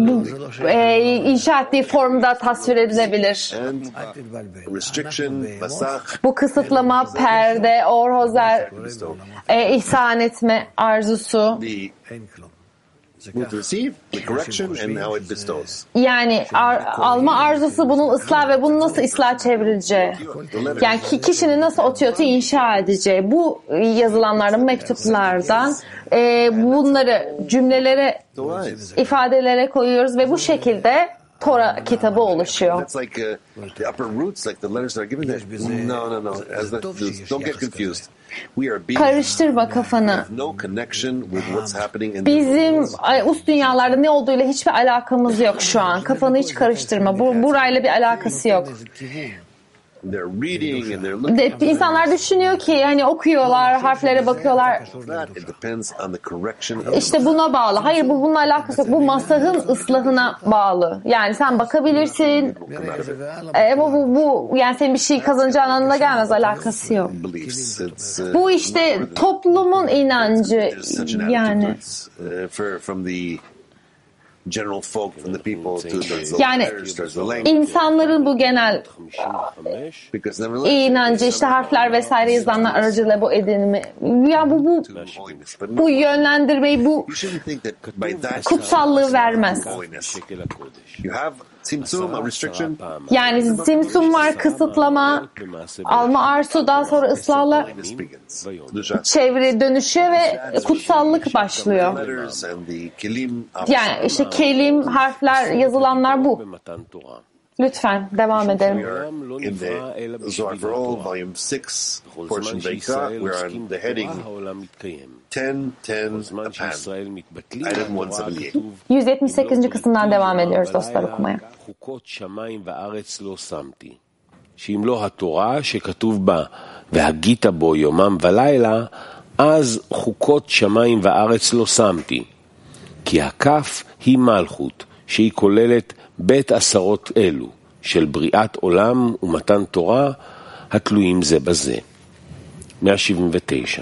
e, inşa ettiği formda tasvir edilebilir. and restriction, basach, Bu kısıtlama, perde, orhozer, e, ihsan etme arzusu. the will to receive, the correction, and how it bestows. Yani ar- alma arzusu, bunun ıslah ve bunu nasıl ıslah çevrileceği. Yani ki- kişinin nasıl otiyotu inşa edeceği. Bu yazılanlardan, mektuplardan e, bunları cümlelere, The wise. ifadelere koyuyoruz ve bu şekilde Tora kitabı oluşuyor. That's like uh, the upper roots, like the letters that are given there. No, no, no. As the, don't get confused. We are being Karıştırma kafanı. no connection with what's happening in the Bizim ay, üst dünyalarda ne olduğuyla hiçbir alakamız yok şu an. Kafanı hiç karıştırma. Bu, burayla bir alakası yok. They're reading and they're looking De, at that. insanlar düşünüyor ki hani okuyorlar, harflere bakıyorlar. It depends on the correction of İşte buna bağlı. Hayır, bu bununla alakası yok. Bu masahın ıslahına bağlı. Yani sen bakabilirsin. E, Ama bu, bu yani senin bir şey kazanacağın anlamına gelmez. Alakası yok. beliefs. It's uh, Bu işte toplumun inancı there's such an attitude yani. towards, uh, for, from the general folk, from the people to there's the Yani letters, there's the language. insanların bu genel Because nevertheless, inancı işte harfler vesaire yazılanlar aracılığıyla bu edinimi. Ya bu bu to holiness, but bu yönlendirmeyi, bu you shouldn't think that by that kutsallığı vermez. holiness. You have simtsum, a restriction. Yani simsum var, kısıtlama, alma arzu, daha sonra ıslahla This begins. Kedusha. çeviri dönüşüyor ve kutsallık başlıyor. Letters and the kelim of Yani işte kelim, harfler, yazılanlar bu. Lütfen devam edelim. We are in the Zohar for All, Volume six, portion Vayikra. We're on the heading ten ten Apan, item one seventy-eight. yüz yetmiş sekizinci kısımdan devam ediyoruz dostlar okumaya. שאם לא התורה שכתוב בה והגית בו יומם ולילה, אז חוקות שמיים וארץ לא שמתי. כי הכף היא מלכות, שהיא כוללת בית עשרות אלו, של בריאת עולם ומתן תורה, התלויים זה בזה. מאה שבעים ותשע.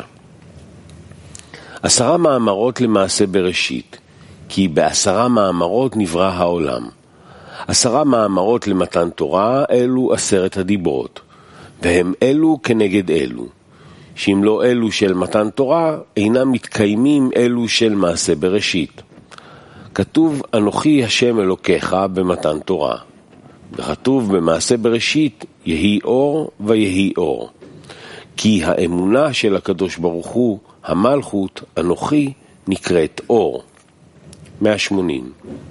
עשרה מאמרות למעשה בראשית, כי בעשרה מאמרות נברא העולם. עשרה מאמרות למתן תורה, אלו עשרת הדיברות, והם אלו כנגד אלו, שאם לא אלו של מתן תורה, אינם מתקיימים אלו של מעשה בראשית. כתוב, אנוכי השם אלוקיך במתן תורה, וכתוב במעשה בראשית, יהי אור ויהי אור. כי האמונה של הקדוש ברוך הוא, המלכות, אנוכי, נקראת אור. מאה שמונים.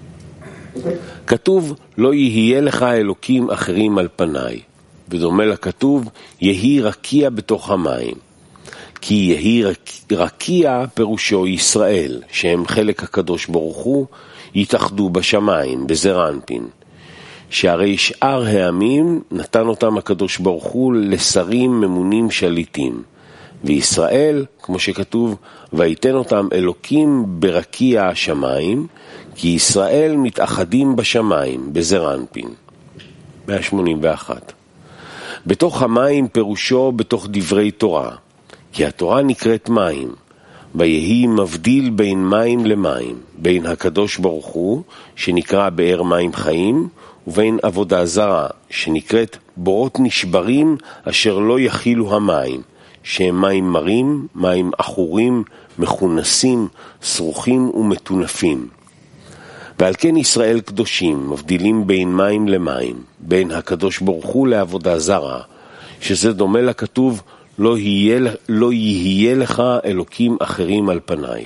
כתוב, לא יהיה לך אלוקים אחרים על פניי, ודומה לכתוב, יהי רקיע בתוך המים. כי יהי רקיע פירושו ישראל, שהם חלק הקדוש ברוך הוא, יתאחדו בשמיים, בזר אנפין. שהרי שאר העמים נתן אותם הקדוש ברוך הוא לשרים ממונים שליטים. וישראל, כמו שכתוב, ויתן אותם אלוקים ברקיע השמיים, כי ישראל מתאחדים בשמיים, בזר אנפין. מאה שמונים ואחת. בתוך המים פירושו בתוך דברי תורה, כי התורה נקראת מים, ויהי מבדיל בין מים למים, בין הקדוש ברוך הוא, שנקרא באר מים חיים, ובין עבודה זרה, שנקראת בורות נשברים, אשר לא יכילו המים, שהם מים מרים, מים אחורים, מכונסים, סרוכים ומטונפים. ועל כן ישראל קדושים, מבדילים בין מים למים, בין הקדוש ברוך הוא לעבודה זרה, שזה דומה לכתוב, לא יהיה, לא יהיה לך אלוקים אחרים על פניי.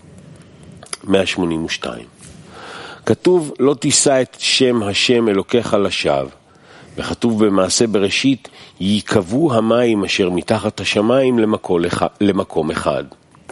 מאה שמונים ושתיים. כתוב, לא תישא את שם השם אלוקיך לשווא, וכתוב במעשה בראשית, ייקבו המים אשר מתחת השמיים למקום אחד.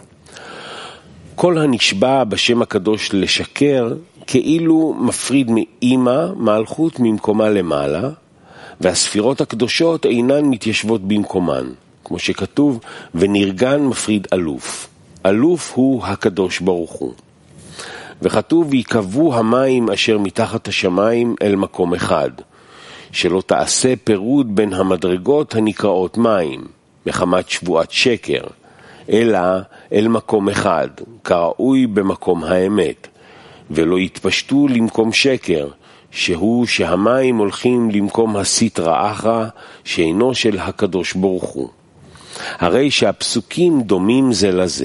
כל הנשבע בשם הקדוש לשקר, כאילו מפריד מאמא מלכות ממקומה למעלה, והספירות הקדושות אינן מתיישבות במקומן, כמו שכתוב, ונרגן מפריד אלוף. אלוף הוא הקדוש ברוך הוא. וכתוב, ויקבו המים אשר מתחת השמיים אל מקום אחד, שלא תעשה פירוד בין המדרגות הנקראות מים, מחמת שבועת שקר, אלא אל מקום אחד, כראוי במקום האמת, ולא יתפשטו למקום שקר, שהוא שהמים הולכים למקום הסטרא אחרא, שאינו של הקדוש ברוך הוא. הרי שהפסוקים דומים זה לזה.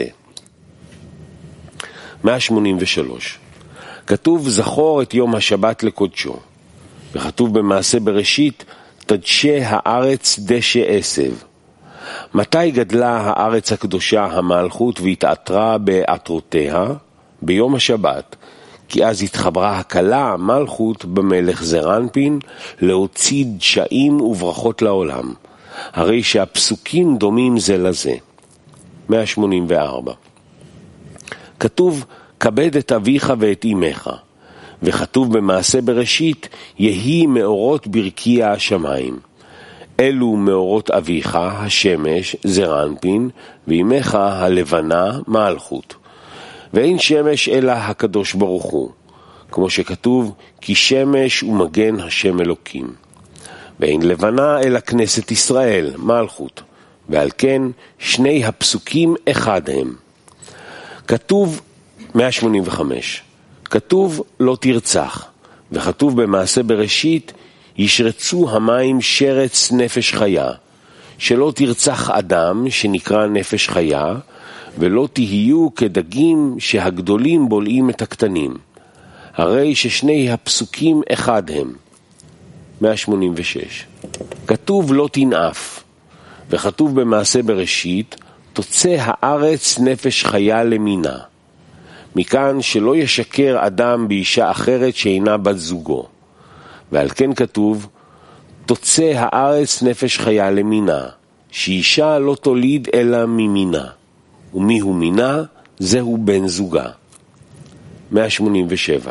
מאה שמונים ושלוש. כתוב, זכור את יום השבת לקודשו, וכתוב במעשה בראשית, תדשה הארץ דשא עשב. מתי גדלה הארץ הקדושה המלכות והתעטרה בעטרותיה? ביום השבת, כי אז התחברה הקלה מלכות במלך זר אנפין להוציא דשאים וברכות לעולם. הרי שהפסוקים דומים זה לזה. מאה שמונים וארבע. כתוב, כבד את אביך ואת אמך, וכתוב במעשה בראשית, יהי מאורות ברקיע השמיים. אלו מאורות אביך, השמש, זר אנפין, ואמך הלבנה, מלכות. ואין שמש אלא הקדוש ברוך הוא, כמו שכתוב, כי שמש ומגן השם אלוקים. ואין לבנה אלא כנסת ישראל, מלכות, ועל כן שני הפסוקים אחד הם. כתוב, מאה שמונים וחמש, כתוב לא תרצח, וכתוב במעשה בראשית, ישרצו המים שרץ נפש חיה, שלא תרצח אדם שנקרא נפש חיה, ולא תהיו כדגים שהגדולים בולעים את הקטנים. הרי ששני הפסוקים אחד הם. מאה שמונים ושש. כתוב לא תנאף, וכתוב במעשה בראשית, תוצא הארץ נפש חיה למינה. מכאן שלא ישקר אדם באישה אחרת שאינה בת זוגו. ועל כן כתוב, תוצא הארץ נפש חיה למינה, שאישה לא תוליד אלא ממינה, ומי הוא מינה? זהו בן זוגה. מאה שמונים ושבע.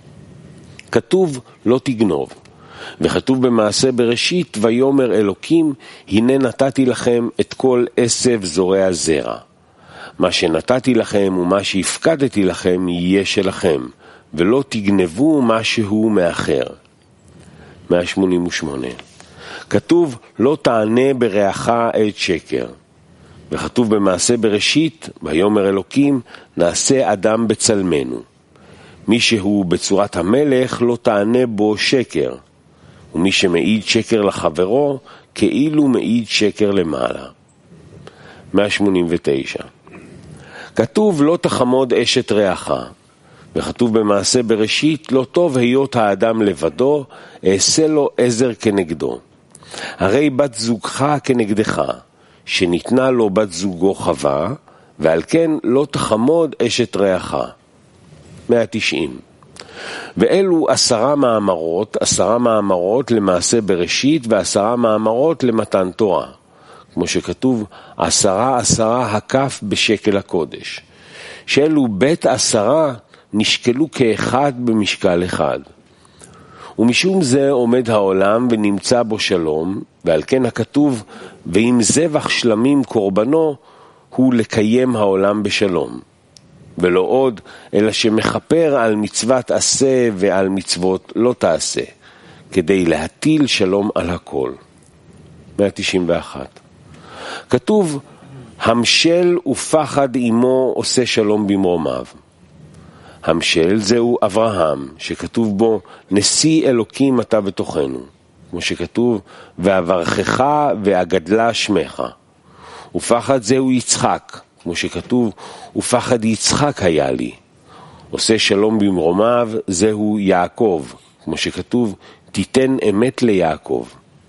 כתוב לא תגנוב, וכתוב במעשה בראשית, ויאמר אלוקים, הנה נתתי לכם את כל עשב זורע זרע. מה שנתתי לכם ומה שהפקדתי לכם יהיה שלכם, ולא תגנבו משהו מאחר. מאה שמונים ושמונה. כתוב לא תענה ברעך עת שקר, וכתוב במעשה בראשית, ויאמר אלוקים, נעשה אדם בצלמנו. מי שהוא בצורת המלך לא תענה בו שקר, ומי שמעיד שקר לחברו, כאילו מעיד שקר למעלה. מאה שמונים ותשע. כתוב לא תחמוד אשת רעך, וכתוב במעשה בראשית, לא טוב היות האדם לבדו, אעשה לו עזר כנגדו. הרי בת זוגך כנגדך, שניתנה לו בת זוגו חווה, ועל כן לא תחמוד אשת רעך. מאה תשעים. ואלו עשרה מאמרות, עשרה מאמרות למעשה בראשית, ועשרה מאמרות למתן תורה. כמו שכתוב, עשרה עשרה הקף בשקל הקודש. שאלו בית עשרה נשקלו כאחד במשקל אחד. ומשום זה עומד העולם ונמצא בו שלום, ועל כן הכתוב, ואם זבח שלמים קורבנו, הוא לקיים העולם בשלום. ולא עוד, אלא שמחפר על מצוות עשה ועל מצוות לא תעשה, כדי להטיל שלום על הכל. מאה תשעים ואחת. כתוב, המשל ופחד עמו עושה שלום במרומיו. המשל זהו אברהם, שכתוב בו, נשיא אלוקים אתה בתוכנו. כמו שכתוב, ואברכך ואגדלה שמך. ופחד זהו יצחק, כמו שכתוב, ופחד יצחק היה לי. עושה שלום במרומיו, זהו יעקב, כמו שכתוב, תיתן אמת ליעקב.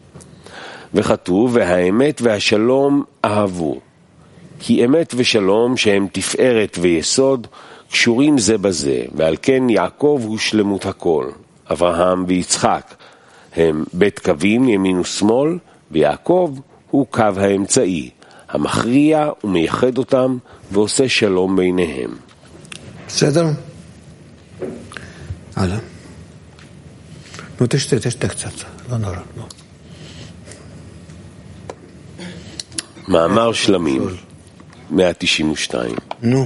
וכתוב, והאמת והשלום אהבו. כי אמת ושלום שהם תפארת ויסוד, קשורים זה בזה, ועל כן יעקב הוא שלמות הכל. אברהם ויצחק הם בית קווים ימין ושמאל, ויעקב הוא קו האמצעי, המכריע ומייחד אותם ועושה שלום ביניהם. בסדר? הלאה. נו, תשתה, תשתה קצת, לא נורא, לא. מאמר שלמים, מאה תשעים ושתיים. נו.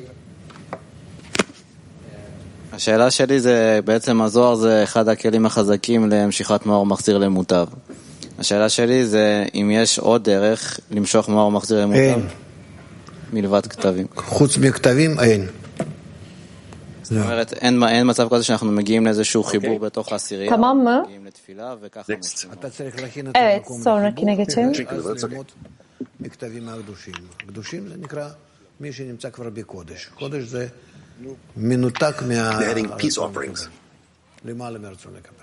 השאלה שלי זה, בעצם הזוהר זה אחד הכלים החזקים למשיכת מאור מחזיר למוטב. השאלה שלי זה, אם יש עוד דרך למשוך מאור מחזיר למוטב? אין. מלבד כתבים. חוץ מכתבים, אין. זאת אומרת, אין, אין מצב כזה שאנחנו מגיעים לאיזשהו חיבור בתוך העשירייה. Tamam mı? מגיעים לתפילה וככה משהו. אתה צריך להכין את Evet, המקום. sonrakine geçelim. ללמוד מכתבים הקדושים. הקדושים זה נקרא מי שנמצא כבר בקודש. קודש זה מנותק מה... They're adding peace offerings. למעלה מרצון לקבל.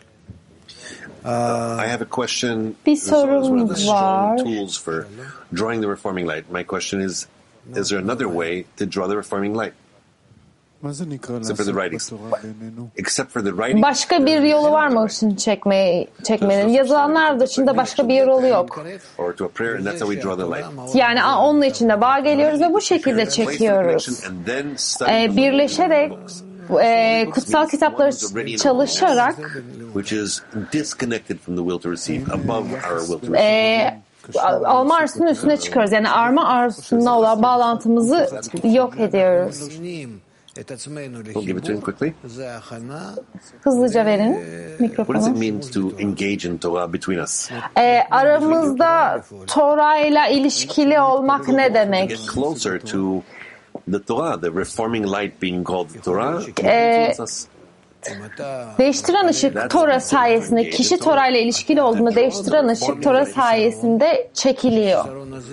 I have a question. Bir This is one of sorum the strong var. tools for drawing the reforming light. My question is, is there another way to draw the reforming light? Except for the writings. Except for the writing. Başka bir yolu var mı ışın çekmeyi, çekmenin? Yazılanlar dışında başka bir yolu yok. Or to a prayer, and that's how we draw the light. Yani onun içinde bağ geliyoruz ve bu şekilde çekiyoruz. And then study Ee, birleşerek, e, kutsal kitapları çalışarak, which is disconnected from the will to receive, above our will to receive. e, alma arzusunun üstüne çıkıyoruz. Yani arma arzusuna olan bağlantımızı yok ediyoruz. We'll give it to him quickly. Hızlıca verin What does it mikrofonu. mean to engage in Torah between us? Ee, aramızda Torah ile ilişkili olmak ne demek? Get closer to the Torah, the reforming light being called the Torah. Ee, influence us. Değiştiren ışık Torah sayesinde, kişi Torah ile ilişkili olduğunda değiştiren ışık Torah sayesinde çekiliyor.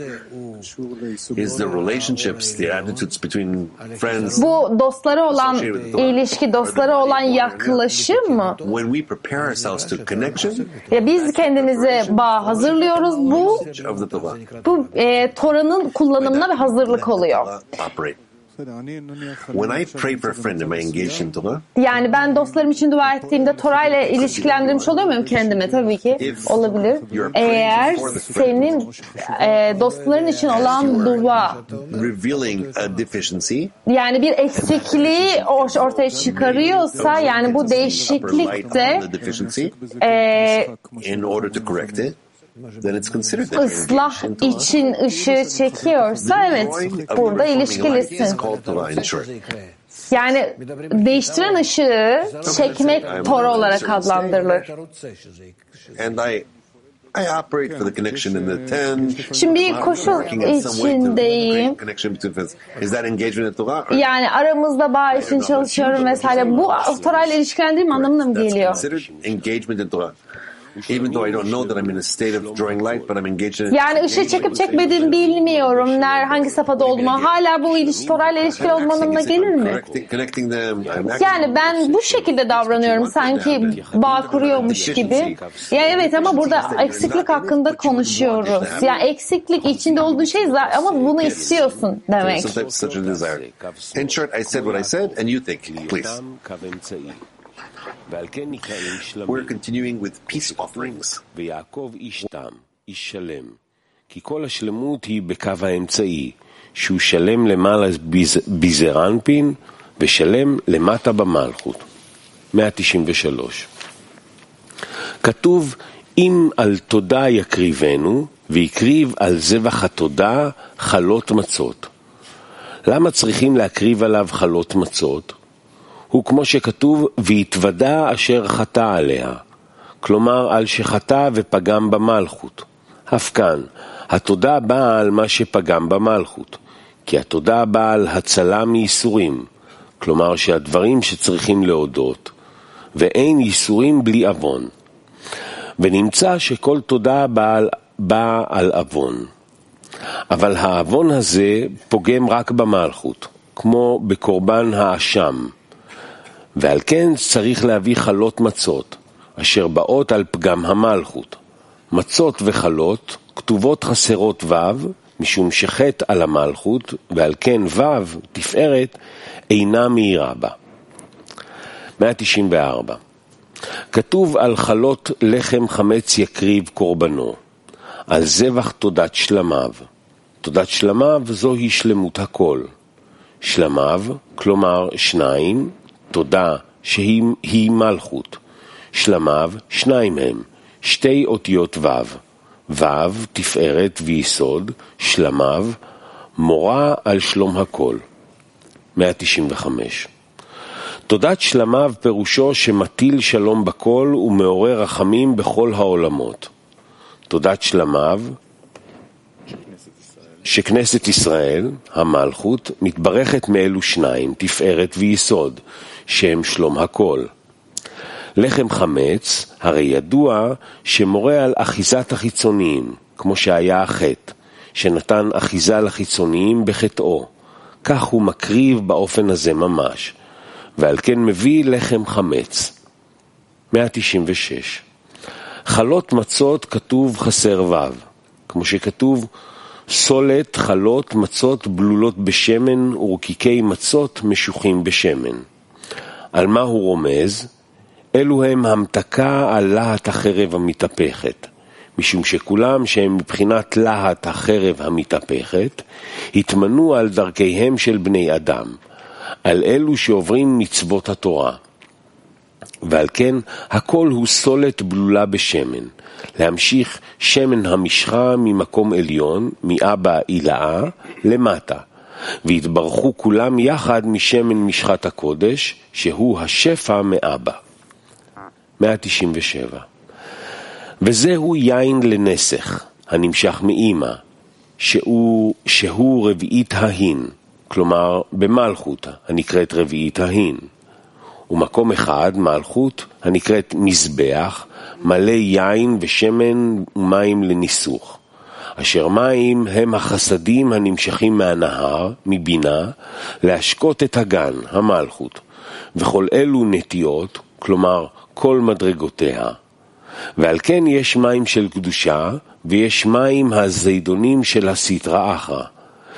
Is the relationships, the attitudes between friends. Bu dostlara olan ilişki, dostlara olan yaklaşım mı? When we prepare ourselves to connection Ya biz kendimize bağ hazırlıyoruz. Bu of the Torah, bu e, Torah'ın kullanımına bir hazırlık oluyor. operate. When I pray for a friend, am I engaged in Torah? Yani ben dostlarım için dua ettiğimde Torah ile ilişkilendirmiş oluyor muyum kendime? Tabii ki olabilir. Eğer senin e, dostların için olan dua Revealing a deficiency, yani bir eksikliği ortaya çıkarıyorsa, yani bu değişiklik de e, in order to correct it, then it's considered that ıslah için ışığı çekiyorsa, evet, burada ilişkilisin. Yani değiştiren ışığı çekmek Torah olarak adlandırılır. And I I operate for the connection in the ten. Şimdi bir koşul içindeyim. Is that engagement in Torah? Yani aramızda bağ için çalışıyorum vesaire. Bu Torah ile ilişkilendiğim anlamına mı geliyor? Engagement in Torah. Even though I don't know that I'm in a state of drawing light, but I'm engaged in it. Yani ışığı çekip çekmediğimi bilmiyorum. Ner, hangi safhada olduğumu. Hala bu ilişki, Torah ile ilişkili olma anlamına gelir mi? Yani ben bu şekilde davranıyorum. Sanki bağ kuruyormuş gibi. Ya evet, ama burada eksiklik hakkında konuşuyoruz. Yani eksiklik içinde olduğu şey ama bunu istiyorsun demek. In short, I said what I said and you think, please. We're continuing with peace offerings. ויעקב איש תם, איש שלם, כי כל השלמות היא בקו האמצעי, שהוא שלם למעלה בזרנפין ושלם למטה במלכות. מאה תשעים ושלוש. כתוב, אם על תודה יקריבנו, ויקריב על זבח התודה חלות מצות. למה צריכים להקריב עליו חלות מצות? הוא כמו שכתוב, והתוודה אשר חטא עליה. כלומר, על שחטא ופגם במלכות. אף כאן, התודה באה על מה שפגם במלכות. כי התודה באה על הצלה מייסורים. כלומר, שהדברים שצריכים להודות. ואין ייסורים בלי אבון. ונמצא שכל תודה באה על, באה על אבון. אבל האבון הזה פוגם רק במלכות, כמו בקורבן האשם. ועל כן צריך להביא חלות מצות, אשר באות על פגם המלכות. מצות וחלות כתובות חסרות ו', משום שחט על המלכות, ועל כן ו', תפארת, אינה מהירה בה. מאה תשעים וארבע. כתוב על חלות לחם חמץ יקריב קורבנו, על זבח תודת שלמיו. תודת שלמיו זוהי שלמות הכל. שלמיו, כלומר שניים, תודה שהיא היא מלכות. שלמיו שניים הם, שתי אותיות ו', ו' תפארת ויסוד, שלמיו מורה על שלום הכל. מאה תשעים וחמש. תודת שלמיו פירושו שמטיל שלום בכל ומעורר רחמים בכל העולמות. תודת שלמיו שכנסת ישראל, המלכות, מתברכת מאלו שניים, תפארת ויסוד, שהם שלום הכל. לחם חמץ, הרי ידוע שמורה על אחיזת החיצוניים, כמו שהיה החטא, שנתן אחיזה לחיצוניים בחטאו. כך הוא מקריב באופן הזה ממש, ועל כן מביא לחם חמץ. מאה תשעים ושש. חלות מצות כתוב חסר ו', כמו שכתוב סולת חלות מצות בלולות בשמן ורקיקי מצות משוחים בשמן. על מה הוא רומז? אלו הם המתקה על להט החרב המתהפכת, משום שכולם שהם מבחינת להט החרב המתהפכת, התמנו על דרכיהם של בני אדם, על אלו שעוברים מצוות התורה. ועל כן הכל הוא סולת בלולה בשמן, להמשיך שמן המשחה ממקום עליון, מאבא אילאה, למטה. והתברכו כולם יחד משמן משחת הקודש, שהוא השפע מאבא. מאה תשעים ושבע. וזהו יין לנסך, הנמשך מאמא, שהוא, שהוא רביעית ההין, כלומר במלכות, הנקראת רביעית ההין. ומקום אחד, מלכות, הנקראת מזבח, מלא יין ושמן ומים לניסוך. אשר מים הם החסדים הנמשכים מהנהר, מבינה, להשקות את הגן, המלכות, וכל אלו נטיות, כלומר כל מדרגותיה. ועל כן יש מים של קדושה, ויש מים הזידונים של הסטרא אחרא,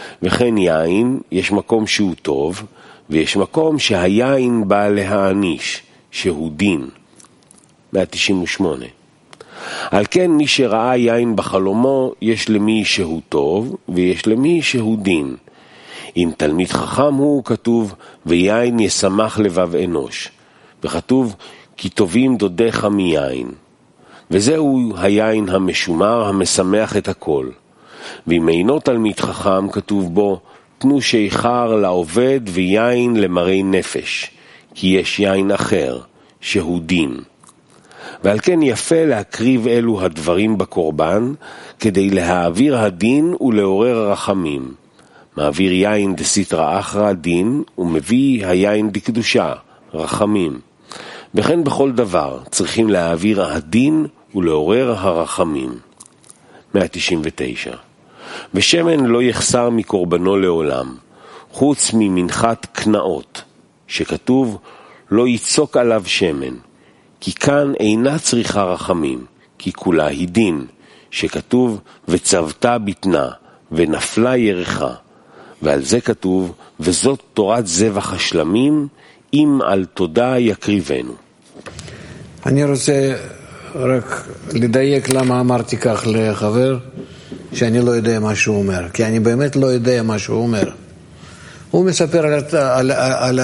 וכן יין, יש מקום שהוא טוב, ויש מקום שהיין בא להעניש, שהוא דין. מאה תשעים ושמונה. על כן מי שראה יין בחלומו, יש למי שהוא טוב, ויש למי שהוא דין. אם תלמיד חכם הוא, כתוב, ויין ישמח לבב אנוש. וכתוב, כי טובים דודיך מיין. וזהו היין המשומר המשמח את הכל. ואם אינו תלמיד חכם, כתוב בו, תנו שיכר לעובד ויין למראי נפש, כי יש יין אחר, שהוא דין. ועל כן יפה להקריב אלו הדברים בקורבן, כדי להעביר הדין ולעורר הרחמים. מעביר יין דסיטרא אחרא דין, ומביא היין דקדושה, רחמים. וכן בכל דבר צריכים להעביר הדין ולעורר הרחמים. מאה תשעים ותשע. ושמן לא יחסר מקורבנו לעולם, חוץ ממנחת קנאות, שכתוב לא יצוק עליו שמן, כי כאן אינה צריכה רחמים, כי כולה היא דין, שכתוב וצבתה בטנה, ונפלה ירחה. ועל זה כתוב, וזאת תורת זבח השלמים, אם על תודה יקריבנו. אני רוצה רק לדייק למה אמרתי כך לחבר, שאני לא יודע מה שהוא אומר, כי אני באמת לא יודע מה שהוא אומר. הוא מספר על, על, על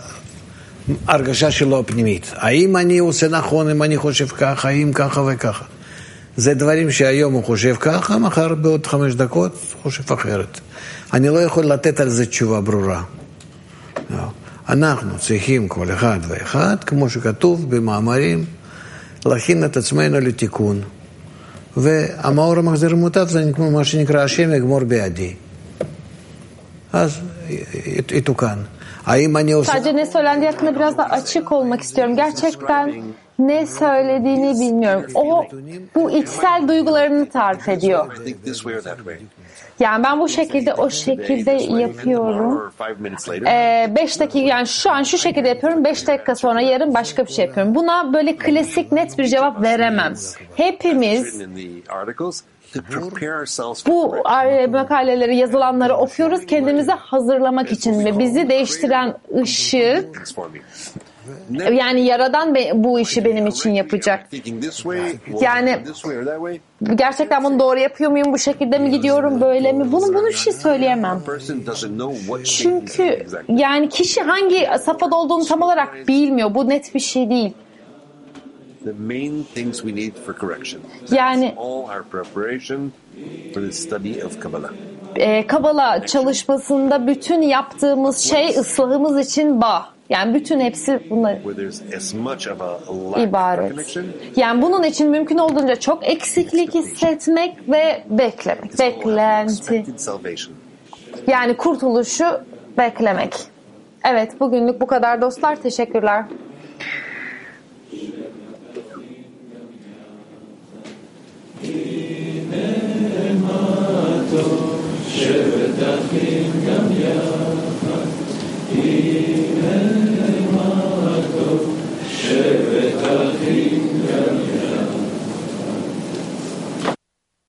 ההרגשה שלו הפנימית. האם אני עושה נכון, אם אני חושב ככה, האם ככה וככה. זה דברים שהיום הוא חושב ככה, מחר בעוד חמש דקות חושב אחרת. אני לא יכול לתת על זה תשובה ברורה. אנחנו צריכים כל אחד ואחד, כמו שכתוב במאמרים, להכין את עצמנו לתיקון. והמאור המחזיר מוטב זה מה שנקרא השם יגמור בידי. אז יתוקן. האם אני עושה... Sadece ne söylendi hakkında biraz da açık olmak istiyorum. Gerçekten ne söylediğini bilmiyorum. O bu içsel duygularını tarif ediyor. Yani ben bu şekilde o şekilde yapıyorum. Ee, beş dakika yani şu an şu şekilde yapıyorum. Beş dakika sonra yarın başka bir şey yapıyorum. Buna böyle klasik net bir cevap veremem. Hepimiz bu makaleleri, yazılanları okuyoruz kendimizi hazırlamak için ve bizi değiştiren ışık, yani Yaradan bu işi benim için yapacak. Yani gerçekten bunu doğru yapıyor muyum? Bu şekilde mi gidiyorum? Böyle mi? Bunu bunu bir şey söyleyemem. Çünkü yani kişi hangi safhada olduğunu tam olarak bilmiyor. Bu net bir şey değil. The main things we need for correction. Yani all our preparation for the study of Kabbalah. E, Kabala çalışmasında bütün yaptığımız şey ıslahımız için bağ. Yani bütün hepsi bunlar ibaret. Yani bunun için mümkün olduğunca çok eksiklik hissetmek ve beklemek. Beklenti. Yani kurtuluşu beklemek. Evet, bugünlük bu kadar dostlar. Teşekkürler. שבט אחים גם יחד, הנה מה טוב, שבט אחים גם יחד.